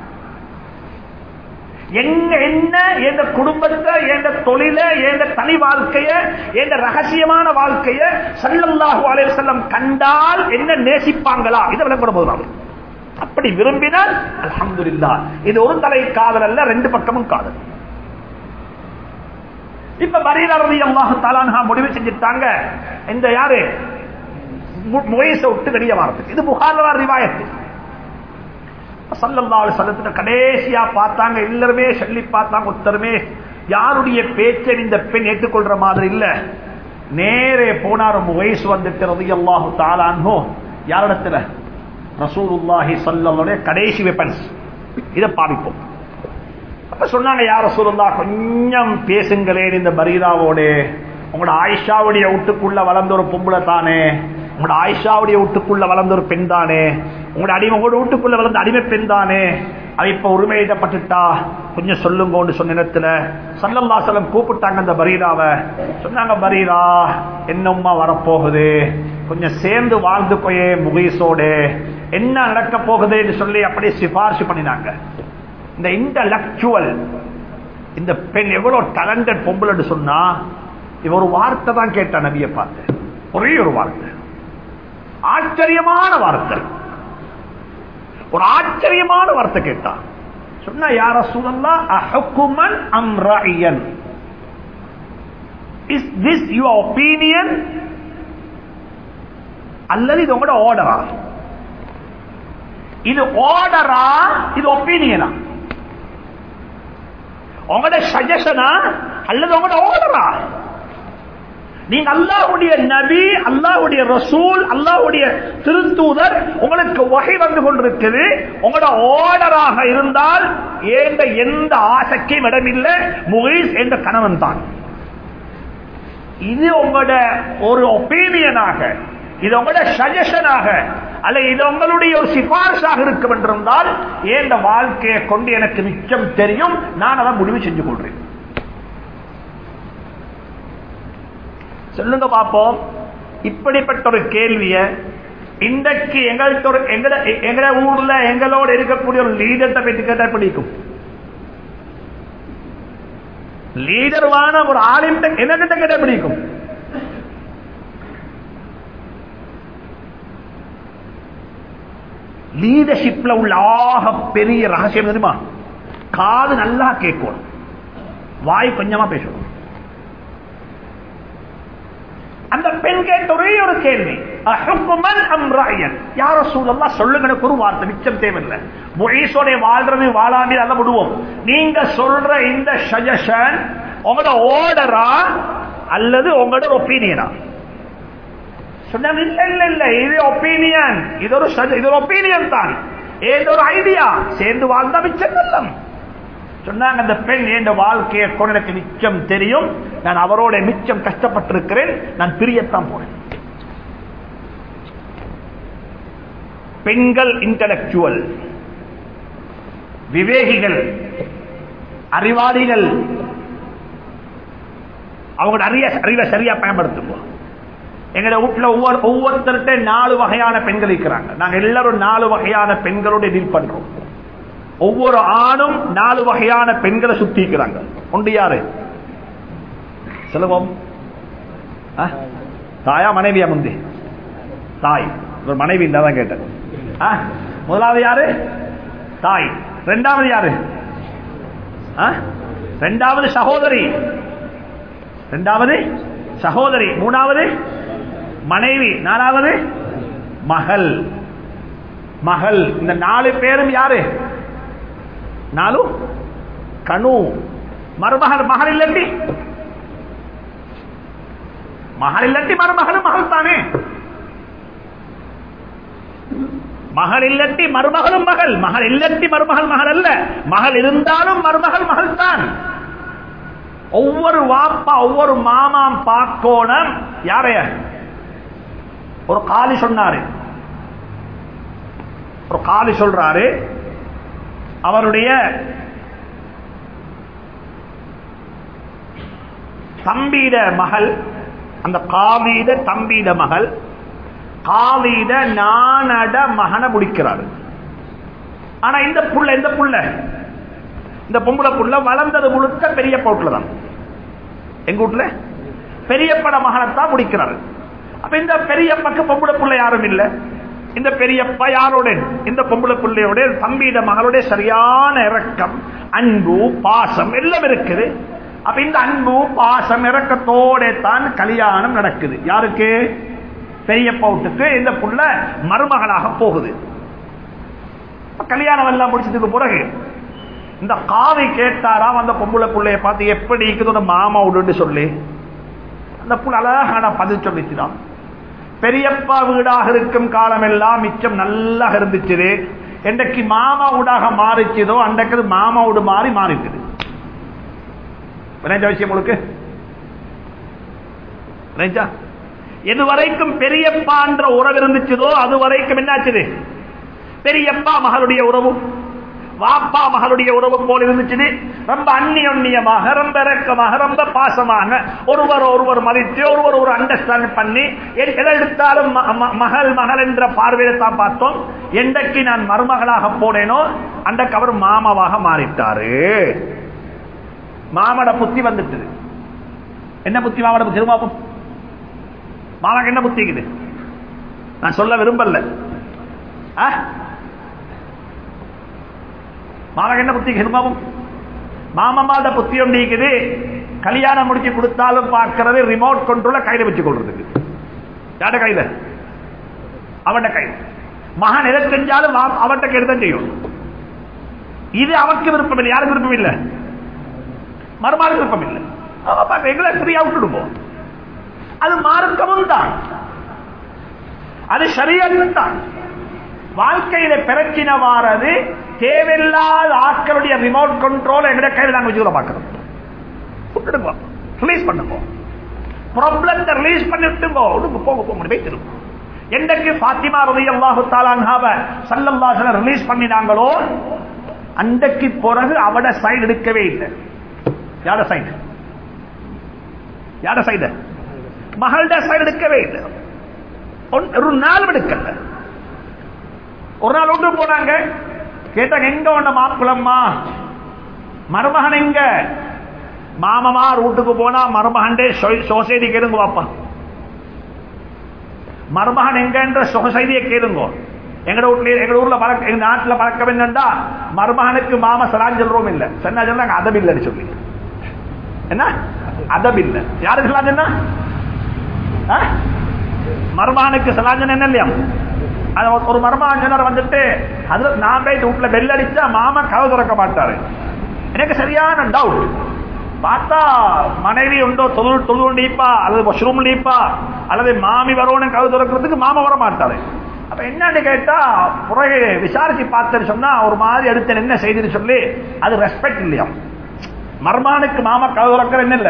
எங்க என்ன எந்த குடும்பத்தை, எந்த தொழில, எந்த தனி வாழ்க்கைய, எந்த ரகசியமான வாழ்க்கைய ஸல்லல்லாஹு அலைஹி வஸல்லம் கண்டால் என்ன நேசிப்பாங்களா இதை விளக்கப்பட போதும். அப்படி விரும்பினால் அல்ஹம்துலில்லாஹ். இது ஒரு தலை காதல் அல்ல, ரெண்டு பக்கமும் காதல். இப்ப பரீரா ரலியல்லாஹு தஆலா அன்ஹா முடிவு செஞ்சிட்டாங்க இந்த யாரு முகைஸ விட்டு வெளியே வரதுக்கு. இது புகார்ல ரிவாயத். ஸல்லல்லாஹு அலைஹி வஸல்லம் கடைசியா பார்த்தாங்க, எல்லாருமே சொல்லி பார்த்தாங்க, ஒருத்தருமே யாருடைய பேச்சை இந்த பெண் ஏற்றுக்கொள்ற மாதிரி இல்ல. நேரே போனார் முகைஸ் வந்துட்டு ரலியல்லாஹு தஆலா அன்ஹு யாரிடத்துல? ரசூலுல்லாஹி ஸல்லல்லாஹு அலைஹி வஸல்லம் கடைசி வெப்பன்ஸ். இத பாவிப்போம். அப்ப சொன்னாங்க, யா ரசூலுல்லாஹ் கொஞ்சம் பேசுங்களேன் இந்த பரீராவோட. உங்களோட ஆயிஷாவுடைய வீட்டுக்குள்ள வளர்ந்த ஒரு பொம்பளை தானே, உங்களோட ஆயிஷாவுடைய வீட்டுக்குள்ள வளர்ந்த ஒரு பெண் தானே, உங்களோட அடிமை உங்களோட வீட்டுக்குள்ள வளர்ந்த அடிமை பெண் தானே, அது இப்ப உரிமையிடப்பட்டுட்டா கொஞ்சம் சொல்லுங்க சொன்ன நேரத்துல ஸல்லல்லாஹு அலைஹி வஸல்லம் கூப்பிட்டாங்க அந்த பரீராவை. சொன்னாங்க, பரீரா என்னம்மா வரப்போகுது, கொஞ்சம் சேர்ந்து வாழ்ந்து போயே முகைஸோட, என்ன நடக்க போகுதுன்னு சொல்லி அப்படியே சிபாரிசு பண்ணினாங்க. இந்த இன்டலெக்சுவல் இந்த பெண் எவ்வளவு டேலண்டட் பொம்பளைன்னு சொன்னா, இவ ஒரு வார்த்தை தான் கேட்டா நபியை பார்த்து, ஒரே ஒரு வார்த்தை, ஆச்சரியமான வார்த்தை, ஒரு ஆச்சரியமான வார்த்தை கேட்டா. சொன்னா, யா ரசூலல்லாஹ் அஹுக்குமன் அம் ராயியன், இஸ் திஸ் யுவர் ஒப்பீனியன் அல்லது இது உங்களோட ஆர்டரா? இது ஆர்டரா இது ஒப்பீனியனா? உங்களோட சஜஷனா அல்லது உங்களோட ஆர்டரா? நீங்க அல்லாஹ்வுடைய நபி, அல்லாஹ்வுடைய ரசூல், அல்லாஹ்வுடைய திருத்தூதர் உங்களுக்கு வஹி வந்து கொண்டிருக்குது. உங்களோட ஆர்டராக இருந்தால் ஏண்ட எந்த ஆசைக்கும் இடமில்லை. முகீஸ் என்ற கணவன் தான். இது உங்களோட ஒரு ஒப்பீனியனாக, இது உங்களோட சஜஷனாக அல்ல இது உங்களுடைய ஒரு சிபாரிசாக இருக்கும் என்றிருந்தால் ஏண்ட வாழ்க்கையை கொண்டு எனக்கு மிச்சம் தெரியும், நான் அதை முடிவு செஞ்சு கொள்றேன். சொல்லுங்க பாப்போம். இப்படிப்பட்ட ஒரு கேள்விய இன்றைக்கு எங்கள்கிட்ட எங்க ஊர்ல எங்களோட இருக்கக்கூடிய ஒரு லீடர்கிட்ட போய் கேட்டா பிடிக்கும். லீடர் வான ஒரு ஆளும் என்கிட்ட கேட்டா பிடிக்கும். லீடர்ஷிப்ல உள்ள ஆக பெரிய ரகசியம் தெரியுமா? காது நல்லா கேட்கணும், வாய் கொஞ்சமா பேசணும். அந்த பெண் கேட்ட ஒரே ஒரு கேள்வி, யார சூழல்லா சொல்லுங்க, ஒரு வார்த்தை மிச்சம் தேவையில்லை. முயசோட வாழ்றது வாழாமல் அல்ல விடுவோம். நீங்க சொல்ற இந்த சஜஷன் உங்களோட ஆர்டரா அல்லது உங்களோட ஒப்பீனியனா? சொன்ன இல்ல இல்ல இல்ல இது ஒப்பீனியன், இது ஒரு இது ஒரு ஒப்பீனியன் தான், ஏதோ ஒரு ஐடியா சேர்ந்து வாழ்ந்தா மிச்சம் நல்லம் சொன்னாங்க. அந்த பெண் என் வாழ்க்கையை கொண்டு எனக்கு மிச்சம் தெரியும், நான் அவரோட மிச்சம் கஷ்டப்பட்டிருக்கிறேன், நான் பிரியத்தான் போறேன். பெண்கள் இன்டலெக்சுவல், விவேகிகள், அறிவாளிகள், அவங்களோட அறிய அறிவை சரியா பயன்படுத்துவோம். எங்க வீட்டுல ஒவ்வொரு ஒவ்வொருத்தர்கிட்ட நாலு வகையான பெண்கள் இருக்கிறாங்க. நாங்க எல்லாரும் நாலு வகையான பெண்களோட டீல் பண்றோம். ஒவ்வொரு ஆணும் நாலு வகையான பெண்களை சுத்திக்கிறாங்க. ஒன்று யாரு சொல்லுவோம்? தாயா மனைவியா? முந்தி தாய், ஒரு மனைவி இல்லாதான் கேட்டேன். முதலாவது யாரு? தாய். ரெண்டாவது யாரு? ரெண்டாவது சகோதரி. ரெண்டாவது சகோதரி. மூணாவது மனைவி. நாலாவது மகள். மகள். இந்த நாலு பேரும் யாரு? நாலு கணு. மருமகள். மகள் இல்லட்டி மகள் இல்லட்டி மருமகளும் மகள் தானே. மகள் இல்லட்டி மருமகளும் மகள். மகள் இல்லட்டி மருமகள் மகள் அல்ல. மகள் இருந்தாலும் மருமகள் மகள் தான். ஒவ்வொரு வாப்பா ஒவ்வொரு மாமாம் பாக்கோணம். யாரைய ஒரு காலி சொன்னாரு, ஒரு காலி சொல்றாரு, அவருடைய தம்பீட மகள், அந்த காவீட தம்பீட மகள் காவீட நானட மகனை முடிக்கிறாரு. ஆனா இந்த புள்ள இந்த புள்ள இந்த பொம்பளை புள்ள வளர்ந்தது முழுக்க பெரிய பவுட்ல தான். எங்க வீட்டுல பெரியப்பட மகனைத்தான் முடிக்கிறாரு. அப்ப இந்த பெரியப்பக்கு பொம்பளை புள்ள யாரும் இல்லை. இந்த பெரியப்பா யாரோட? இந்த பொம்பளை பிள்ளையோட தம்பியிட மகளோட சரியான இரக்கம், அன்பு, பாசம் எல்லாம் இருக்குது. அப்ப இந்த அன்பு, பாசம், இரக்கத்தோட தான் கல்யாணம் நடக்குது. யாருக்கு? பெரியப்பா வீட்டுக்கு இந்த புள்ள மருமகளாக போகுது. கல்யாணம் எல்லாம் முடிச்சதுக்கு பிறகு இந்த காவி கேட்டாராம் அந்த பொம்பளை பிள்ளைய பார்த்து, எப்படி இருக்குது மாமா விடுன்னு சொல்லி. அந்த புள்ள அழகான பதில் சொல்லிச்சுதான், பெரியப்பா வீடாக இருக்கும் காலம் எல்லாம் மிச்சம் நல்லா இருந்துச்சு, என்றைக்கு மாமா வீடாக மாறிச்சதோ அன்றைக்கு மாமா வீடு மாறி மாறிக்குது. விஷயம் உங்களுக்கு எது வரைக்கும் பெரியப்பா என்ற உறவு இருந்துச்சதோ அது வரைக்கும் என்னாச்சு? பெரியப்பா மகளுடைய உறவு, வாப்பா மகளுடைய உறவு போல இருந்துச்சு. ரொம்ப அந்நியமாக, ரொம்ப இறக்கமாக, ரொம்ப பாசமாக ஒருவர் ஒருவர் மதித்து ஒருவர் ஒரு அண்டர்ஸ்டாண்ட் பண்ணி எதை எடுத்தாலும் மகள் மகள் என்ற பார்வையை தான் பார்த்தோம். என்றைக்கு நான் மருமகளாக போனேனோ அன்றைக்கு அவர் மாமாவாக மாறிட்டாரு. மாமட புத்தி வந்துட்டு. என்ன புத்தி? மாமட புத்தி திரும்பாப்போம். மாமாக்கு என்ன புத்திக்குது? நான் சொல்ல விரும்பல. மாமாக்கு என்ன புத்தி? திரும்பாவும் மாமம்மாட புத்தி ஒன்று இருக்குது. கல்யாணம் முடிச்சு கொடுத்தாலும் பார்க்கிறது ரிமோட் கண்ட்ரோல கையில வச்சு கொள்றதுக்கு. யார கையில? அவன் கையில. மகன் எதை செஞ்சாலும் அவன் கையில் தான் செய்யும். இது அவனுக்கு விருப்பம் இல்லை. யாருக்கு விருப்பம் இல்லை? மறுமாறு விருப்பம் இல்லை. எங்களை ஃப்ரீயா விட்டுடுவோம். அது மார்க்கமும் தான், அது ஷரியத்தும் தான். வாழ்க்கையில பிரச்சனை வாரது தேவையில்லாத ஆட்களுடைய ரிமோட் கண்ட்ரோல் எங்கட கையில் நாங்கள் வச்சுக்கொள்ள பார்க்கிறோம். விட்டுடுவோம், ரிலீஸ் பண்ணுவோம், ப்ராப்ளத்தை ரிலீஸ் பண்ணிவிட்டுங்க, போக போக முடியும் திரும்ப. என்றைக்கு ஃபாத்திமா ரலியல்லாஹு தஆலா அன்ஹாவை ஸல்லல்லாஹு அலைஹி வஸல்லம் ரிலீஸ் பண்ணினாங்களோ அன்றைக்கு பிறகு அவட சைடு எடுக்கவே இல்லை. யார சைடு? யார சைடு? மகள்ட சைடு எடுக்கவே இல்லை. ஒரு நாள் எடுக்கல. ஒரு நாள் ஒன்று போனாங்க, கேட்டாங்க எங்க உண்ட மாப்பிளம்மா, மருமகன் எங்க? மாமமா ரூட்டுக்கு போனா மருமகண்டே சொசைட்டி கேளுங்க பாப்பா, மருமகன் எங்கன்ற சொசைட்டியை கேளுங்க. எங்க வீட்டுல எங்க ஊர்ல பழக்க, எங்க நாட்டுல பழக்கம் என்னண்டா மருமகனுக்கு மாம சலான் சொல்றோம் இல்ல, சொன்னா சொன்னாங்க அதம் இல்லைன்னு சொல்லி. என்ன அதம் இல்ல? யாருக்கு சலான் சொன்னா? மருமகனுக்கு சலான் என்ன இல்லையா? ஒரு மருமகன் வந்துட்டு அது நான் போயிட்டு வீட்டுல பெல் அடிச்சா மாமா கதவு திறக்க மாட்டாரு. எனக்கு சரியான டவுட். பார்த்தா மனைவி உண்டோ தொழில் தொழில் நீப்பா அல்லது மஷ்ரூம் நீப்பா அல்லது மாமி வரணும் கதவு திறக்கிறதுக்கு மாமா வர மாட்டாரு. அப்ப என்னன்னு கேட்டா பிறகு விசாரிச்சு பார்த்து சொன்னா ஒரு மாதிரி அடுத்த என்ன செய்தின்னு சொல்லி அது ரெஸ்பெக்ட் இல்லையா? மருமகனுக்கு மாமா கதவு திறக்கிற என்ன இல்ல,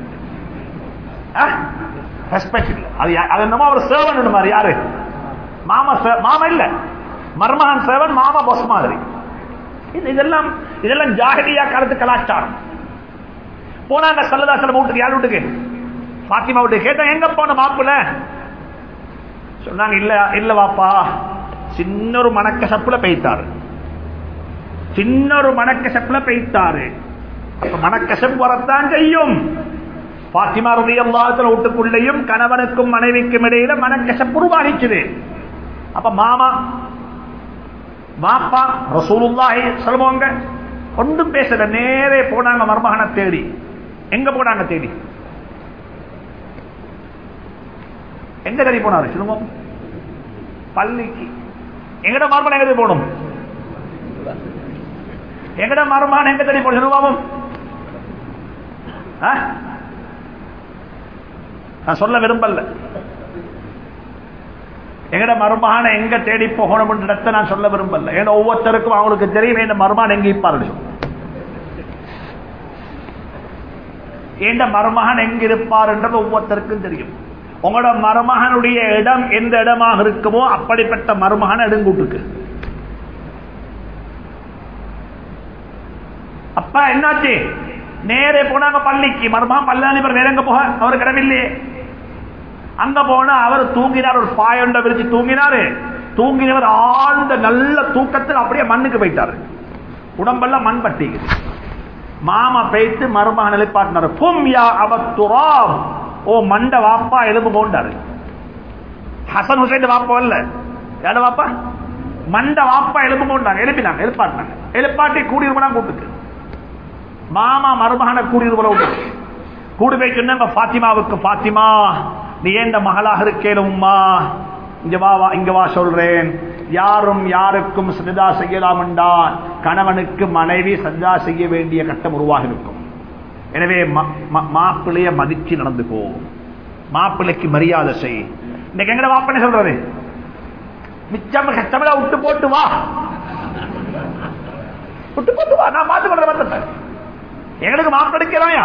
ரெஸ்பெக்ட் இல்ல. அது அது என்னமோ அவர் சேவன் மாதிரி. யாரு? மாமா மாமா இல்ல, மருமகன் சேவன், மாமா பாஸ் மாதிரி. இதெல்லாம் இதெல்லாம் ஜாஹிலியா காலத்து கலாச்சாரம். போனாங்க ஸல்லல்லாஹு அலைஹி வஸல்லம் வீட்டுக்கு. யார் வீட்டுக்கு? ஃபாத்திமா வீட்டுக்கு. கேட்டா எங்க போன மாப்பிள்ள? சொன்னாங்க இல்ல இல்ல வாப்பா, சின்னொரு மணக்க சப்புல பெய்த்தாரு, சின்னொரு மணக்க சப்புல பெய்த்தாரு. மணக்க சப்பு வரத்தான் செய்யும். ஃபாத்திமா ரலியல்லாஹு அன்ஹா வீட்டுக்குள்ளேயும் கணவனுக்கும் மனைவிக்கும் இடையில மணக்க சப்பு உருவாகிச்சுது. அப்ப மாமா வாப்பா ரசூலுல்லாஹி சொல்லுவாங்க ஒன்றும் பேசல, நேரே போனாங்க மருமகனை தேடி. எங்க போனாங்க தேடி? எங்க தேடி போனாரு சொல்லுவோம்? பள்ளிக்கு. எங்கட மருமகன் எங்க தேடி போகணும்? எங்கட மருமகன் எங்க தேடி போகணும் சொல்லுவோம்? நான் சொல்ல விரும்பல. எங்கட மருமகனை எங்க தேடி போகணும் இடத்தை நான் சொல்ல விரும்பல. ஏன்னா ஒவ்வொருத்தருக்கும் அவங்களுக்கு தெரியும் என் மருமகன் எங்க இருப்பாரு. எந்த மருமகன் எங்க இருப்பார் என்றது ஒவ்வொருத்தருக்கும் தெரியும். உங்களோட மருமகனுடைய இடம் எந்த இடமாக இருக்குமோ அப்படிப்பட்ட மருமகன் எடுங்கூட்டுக்கு. அப்ப என்னாச்சு? நேரே போனாங்க பள்ளிக்கு. மருமகன் பல்லாணி வேற எங்க போக அவருக்கு இடமில்லையே. அங்க போனா அவர் தூங்கினார், ஒரு பாயொண்ட விரிச்சு தூங்கினாரு. தூங்கினவர் ஆழ்ந்த நல்ல தூக்கத்தில் அப்படியே மண்ணுக்கு போயிட்டாரு. உடம்பெல்லாம் மண் பட்டி. மாமா பேய்த்து மருமகன் எழுப்பாட்டினாரு. கும் யா அபத்துராம், ஓ மண்ட வாப்பா எலும்பு போண்டாரு. ஹசன் ஹுசைன் வாப்பா இல்ல, யார வாப்பா? மண்ட வாப்பா எலும்பு போண்டாங்க. எழுப்பினாங்க, எழுப்பாட்டினாங்க. எழுப்பாட்டி கூடியிருப்பா கூட்டுக்கு. மாமா மருமகனை கூடியிருப்பா விட்டு கூடு போய் சொன்னாங்க ஃபாத்திமாவுக்கு, ஃபாத்திமா நீ ஏண்ட மகளாக இருக்கேனும்மா, இங்க வா இங்க வா சொல்றேன். யாரும் யாருக்கும் சஜதா செய்யலாம் என்றால் கணவனுக்கு மனைவி சஜதா செய்ய வேண்டிய கட்டம் உருவாக இருக்கும். எனவே மாப்பிள்ளைய மதிச்சு நடந்துக்கோ, மாப்பிள்ளைக்கு மரியாதை செய். இன்னைக்கு எங்கட வாப்பனே சொல்றது, மிச்சம் கஷ்டமெல்லாம் விட்டு போட்டு வா, விட்டு போட்டு வா, நான் பார்த்து கொள்றேன். எங்களுக்கு மாப்பிள்ளைக்கலாமையா,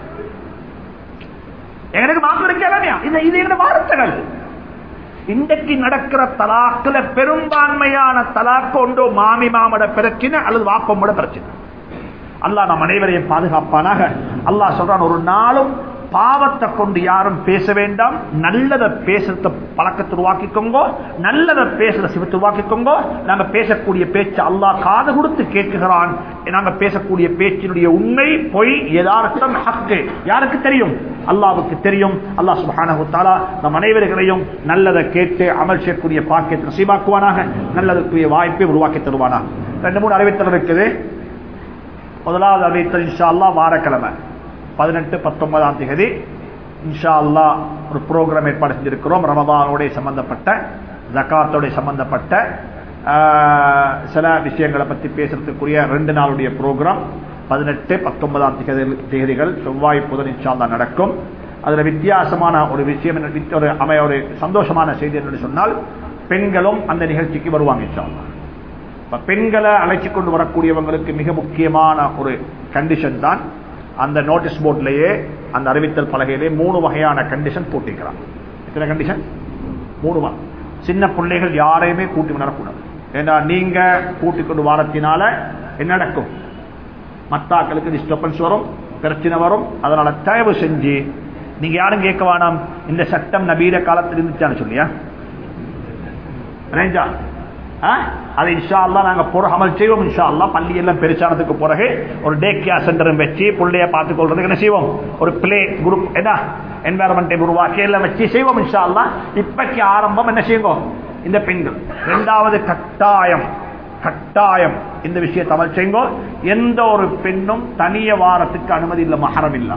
எங்களுக்கு மாப்பிள்ளைக்கலாமையா? இது எங்க வார்த்தைகள். இன்றைக்கு நடக்கிற தலாக்குல பெரும்பான்மையான தலாக்கு ஒன்றோ மாமி மாமட பிரச்சனை அல்லது வாப்பமோட பிரச்சனை. அல்லாஹ் நம் அனைவரையும் பாதுகாப்பானாக. அல்லாஹ் சொல்றான், ஒரு நாளும் பாவத்தை கொண்டு யாரும் பேச வேண்டாம், நல்லதை பேசுறத பழக்கத்தை உருவாக்கிக்கோங்க, நல்லதை பேசுற சிவத்தை உருவாக்கிக்கோங்க. நாங்க பேசக்கூடிய பேச்சு அல்லாஹ் காது கொடுத்து கேட்கிறான். நாங்க பேசக்கூடிய பேச்சினுடைய உண்மை பொய் யதார்த்தம் ஹக்கு யாருக்கு தெரியும்? அல்லாஹ்வுக்கு தெரியும். அல்லாஹ் சுப்ஹானஹு வ தஆலா நம் அனைவர்களையும் நல்லதை கேட்டு அமல் செய்யக்கூடிய பாக்கியத்தை நசீபாக்குவானாக, நல்லதற்குரிய வாய்ப்பை உருவாக்கி தருவானாக. ரெண்டு மூணு அறிவித்தல் இருக்குது. முதலாவது அறிவித்தல் இன்ஷா அல்லாஹ் வாரக்கிழமை பதினெட்டு பத்தொன்பதாம் தேதி இன்ஷா அல்லாஹ் ஒரு ப்ரோக்ராம் ஏற்பாடு செஞ்சிருக்கிறோம். ரமதானோட சம்பந்தப்பட்ட, ஜகாத்தோட சம்பந்தப்பட்ட சில விஷயங்களை பற்றி பேசுறதுக்குரிய ரெண்டு நாளுடைய ப்ரோக்ராம். பதினெட்டு பத்தொன்பதாம் தேதிகள் செவ்வாய் புதன் இன்ஷா அல்லாஹ் நடக்கும். அதுல வித்தியாசமான ஒரு விஷயம், ஒரு அமைய ஒரு சந்தோஷமான செய்தி என்று சொன்னால், பெண்களும் அந்த நிகழ்ச்சிக்கு வருவாங்க இன்ஷா அல்லாஹ். பெண்களை அழைச்சி கொண்டு வரக்கூடியவங்களுக்கு மிக முக்கியமான ஒரு கண்டிஷன் தான், அந்த நோட்டீஸ் போர்ட்லயே அந்த அறிவித்தல் பலகையிலே மூணு வகையான கண்டிஷன் போட்டிருக்கிறாங்க. எத்தனை கண்டிஷன்? மூணு. சின்ன பிள்ளைகள் யாரையுமே கூட்டி வரக்கூடாது. ஏன்னா நீங்க கூட்டிக் கொண்டு வாரத்தினால என்ன நடக்கும்? மத்தாக்களுக்கு டிஸ்டர்பன்ஸ் வரும், பிரச்சனை வரும். அதனால தயவு செஞ்சு நீங்க யாரும் கேட்க வேணாம், இந்த சட்டம் நபீர காலத்தில் இருந்துச்சான்னு சொல்லியா அது இன்ஷா அல்லாஹ் நாங்க போற அமல் செய்வோம். இன்ஷா அல்லாஹ் பள்ளி எல்லாம் பெருசானதுக்கு பிறகு ஒரு டே கேர் சென்டரும் வச்சு பிள்ளைய பார்த்துக் கொள்றதுக்கு என்ன செய்வோம், ஒரு பிளே குரூப் என்ன என்வாரன்மெண்டை உருவாக்கி எல்லாம் வச்சு செய்வோம் இன்ஷா அல்லாஹ். இப்பக்கு ஆரம்பம் என்ன செய்வோம் இந்த பெண்கள். இரண்டாவது கட்டாயம் கட்டாயம் இந்த விஷயத்தை அமல் செய்வோம். எந்த ஒரு பெண்ணும் தனிய வாரத்துக்கு அனுமதி இல்லை. மஹரம் இல்ல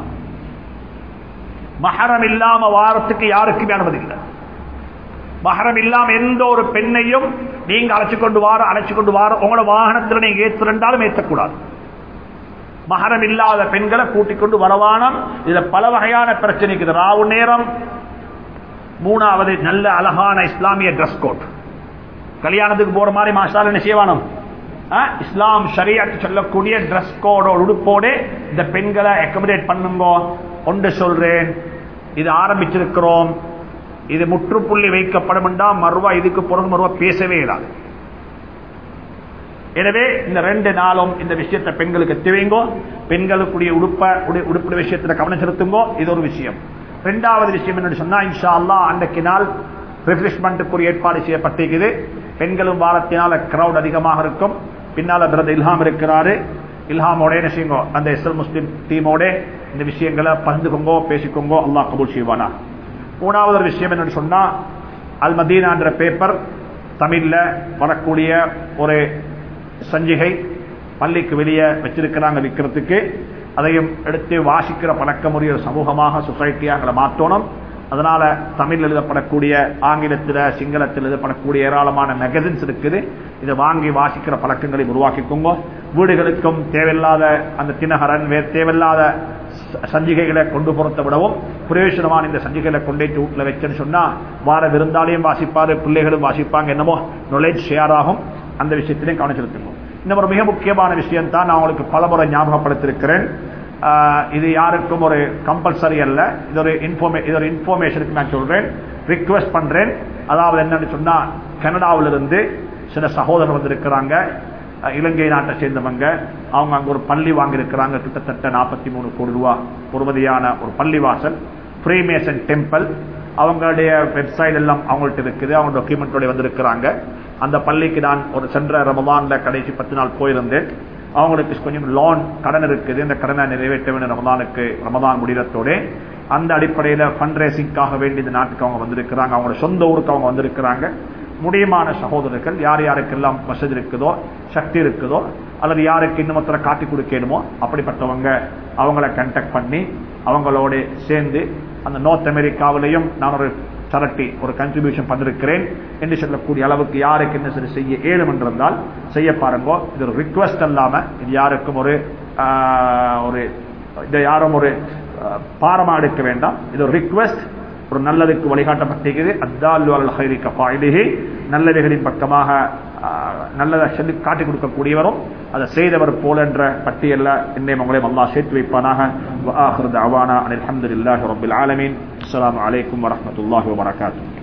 மஹரம் இல்லாம வாரத்துக்கு யாருக்குமே அனுமதி இல்லை. மஹரம் இல்லாம எந்த ஒரு பெண்ணையும் நீங்க அழைச்சு கொண்டு வார அழைச்சு கொண்டு வார உங்களோட வாகனத்தில் நீங்க ஏற்றிருந்தாலும் ஏற்றக்கூடாது. மஹரம் இல்லாத பெண்களை கூட்டிக் கொண்டு வரவானம். இதுல பல வகையான பிரச்சனைக்கு ராவு நேரம். மூணாவது நல்ல அழகான இஸ்லாமிய டிரஸ் கோட். கல்யாணத்துக்கு போற மாதிரி மாஷால் என்ன செய்வானம், இஸ்லாம் ஷரியத் சொல்லக்கூடிய டிரஸ் கோடோ உடுப்போடு இந்த பெண்களை அக்கமடேட் பண்ணுங்க. ஒன்று சொல்றேன், இது ஆரம்பிச்சிருக்கிறோம், இது முற்றுப்புள்ளி வைக்கப்படும் என்றால் மறுவா இதுக்கு பிறகு மறுவா பேசவே இல்லாது. எனவே இந்த ரெண்டு நாளும் இந்த விஷயத்தை பெண்களுக்கு தேவைங்கோ. பெண்களுக்குரிய உடுப்ப உடுப்பு விஷயத்துல கவனம் செலுத்துங்கோ. இது ஒரு விஷயம். இரண்டாவது விஷயம் என்ன சொன்னா, இன்ஷா அல்லாஹ் அன்றைக்கு நாள் ரிஃப்ரெஷ்மெண்ட்டுக்குரிய ஏற்பாடு செய்யப்பட்டிருக்குது. பெண்களும் வாரத்தினால கிரௌட் அதிகமாக இருக்கும். பின்னால பிரதர் இல்ஹாம் இருக்கிறாரு. இல்ஹாமோட என்ன செய்யுங்கோ, அந்த எஸ்எல் முஸ்லிம் டீமோட இந்த விஷயங்களை பகிர்ந்துக்கோங்கோ, பேசிக்கோங்கோ. அல்லாஹ் கபூல் செய்வானா. மூணாவது ஒரு விஷயம் என்னன்னு சொன்னா, அல் மதீனா என்ற பேப்பர் தமிழ்ல வரக்கூடிய ஒரு சஞ்சிகை பள்ளிக்கு வெளியே வச்சிருக்கிறாங்க விற்கிறதுக்கு. அதையும் எடுத்து வாசிக்கிற பழக்கமுறைய சமூகமாக சொசைட்டியாக மாற்றணும். அதனால தமிழ் எழுதப்படக்கூடிய, ஆங்கிலத்தில் சிங்களத்தில் எழுதப்படக்கூடிய ஏராளமான மேகசின்ஸ் இருக்குது. இதை வாங்கி வாசிக்கிற பழக்கங்களை உருவாக்கிக்கோங்க. வீடுகளுக்கும் தேவையில்லாத அந்த தினகரன் வேறு தேவையில்லாத சஞ்சிகைகளை கொண்டு புறத்தை விடவும் பிரயோஜனமான இந்த சஞ்சிகைகளை கொண்டே வீட்டில் வச்சுன்னு சொன்னா வார விருந்தாலையும் வாசிப்பாரு, பிள்ளைகளும் வாசிப்பாங்க. என்னமோ நாலேஜ் ஷேர் ஆகும். அந்த விஷயத்திலையும் கவனம் செலுத்துவோம். இந்த ஒரு மிக முக்கியமான விஷயம் தான் நான் உங்களுக்கு பலமுறை ஞாபகப்படுத்திருக்கிறேன். இது யாருக்கும் ஒரு கம்பல்சரி அல்ல. இது ஒரு இன்ஃபர்மே இது ஒரு இன்ஃபர்மேஷனுக்கு நான் சொல்றேன், ரிக்வெஸ்ட் பண்றேன். அதாவது என்னன்னு சொன்னா, கனடாவிலிருந்து சில சகோதரர் வந்திருக்கிறாங்க, இலங்கை நாட்டை சேர்ந்தவங்க. அவங்க அங்க ஒரு பள்ளி வாங்கியிருக்கிறாங்க. கிட்டத்தட்ட நாற்பத்தி மூணு கோடி ரூபாய் பொறுமதியான ஒரு பள்ளி வாசல், ஃப்ரீமேசன் டெம்பிள். அவங்களுடைய வெப்சைட் எல்லாம் அவங்கள்ட்ட இருக்குது. அவங்க டாக்குமெண்டோட வந்திருக்கிறாங்க. அந்த பள்ளிக்கு நான் ஒரு சென்ற ரமதான்ல கடைசி பத்து நாள் போயிருந்தேன். அவங்களுக்கு கொஞ்சம் லோன் கடன் இருக்குது. இந்த கடனை நிறைவேற்ற வேண்டும் ரமதானுக்கு, ரமதான் முடிகிறதோட. அந்த அடிப்படையில் ஃபண்ட் ரேசிங்காக வேண்டி இந்த நாட்டுக்கு அவங்க வந்திருக்கிறாங்க. அவங்களோட சொந்த ஊருக்கு அவங்க வந்திருக்கிறாங்க. முடியுமான சகோதரர்கள் யார் யாருக்கெல்லாம் வசதி இருக்குதோ, சக்தி இருக்குதோ, அல்லது யாருக்கு இன்னும் ஒருத்தரை காட்டி கொடுக்கணுமோ அப்படிப்பட்டவங்க அவங்கள கான்டாக்ட் பண்ணி அவங்களோட சேர்ந்து அந்த நார்த் அமெரிக்காவிலையும் நான் ஒரு சரட்டி ஒரு கன்ட்ரிபியூஷன் பண்ணிருக்கிறேன் என்று சொல்லக்கூடிய அளவுக்கு யாருக்கு என்ன சரி செய்ய ஏழும் என்றிருந்தால் செய்ய பாருங்க. இது ஒரு ரிக்வெஸ்ட் அல்லாம, இது யாருக்கும் ஒரு ஒரு இதை யாரும் ஒரு பாரமா எடுக்க வேண்டாம். இது ஒரு ரிக்வெஸ்ட். ஒரு நல்லதுக்கு வழிகாட்டப்பட்டிருக்கிறது. அத்தால்லு அலல் கைரி கஃபாயிலிஹி, நல்லவைகளின் பக்கமாக நல்லதை சொல்லி காட்டி கொடுக்கக்கூடியவரும் அதை செய்தவர் போல என்ற பட்டியல்ல என்னையும் உங்களையும் அல்லாஹ் சேர்த்து வைப்பானாக. வஆகிரு தஅவானா அனில் ஹம்துலில்லாஹி ரப்பில் ஆலமீன். அஸ்ஸலாமு அலைக்கும் வரஹ்மத்துல்லாஹி வபரகாத்துஹு.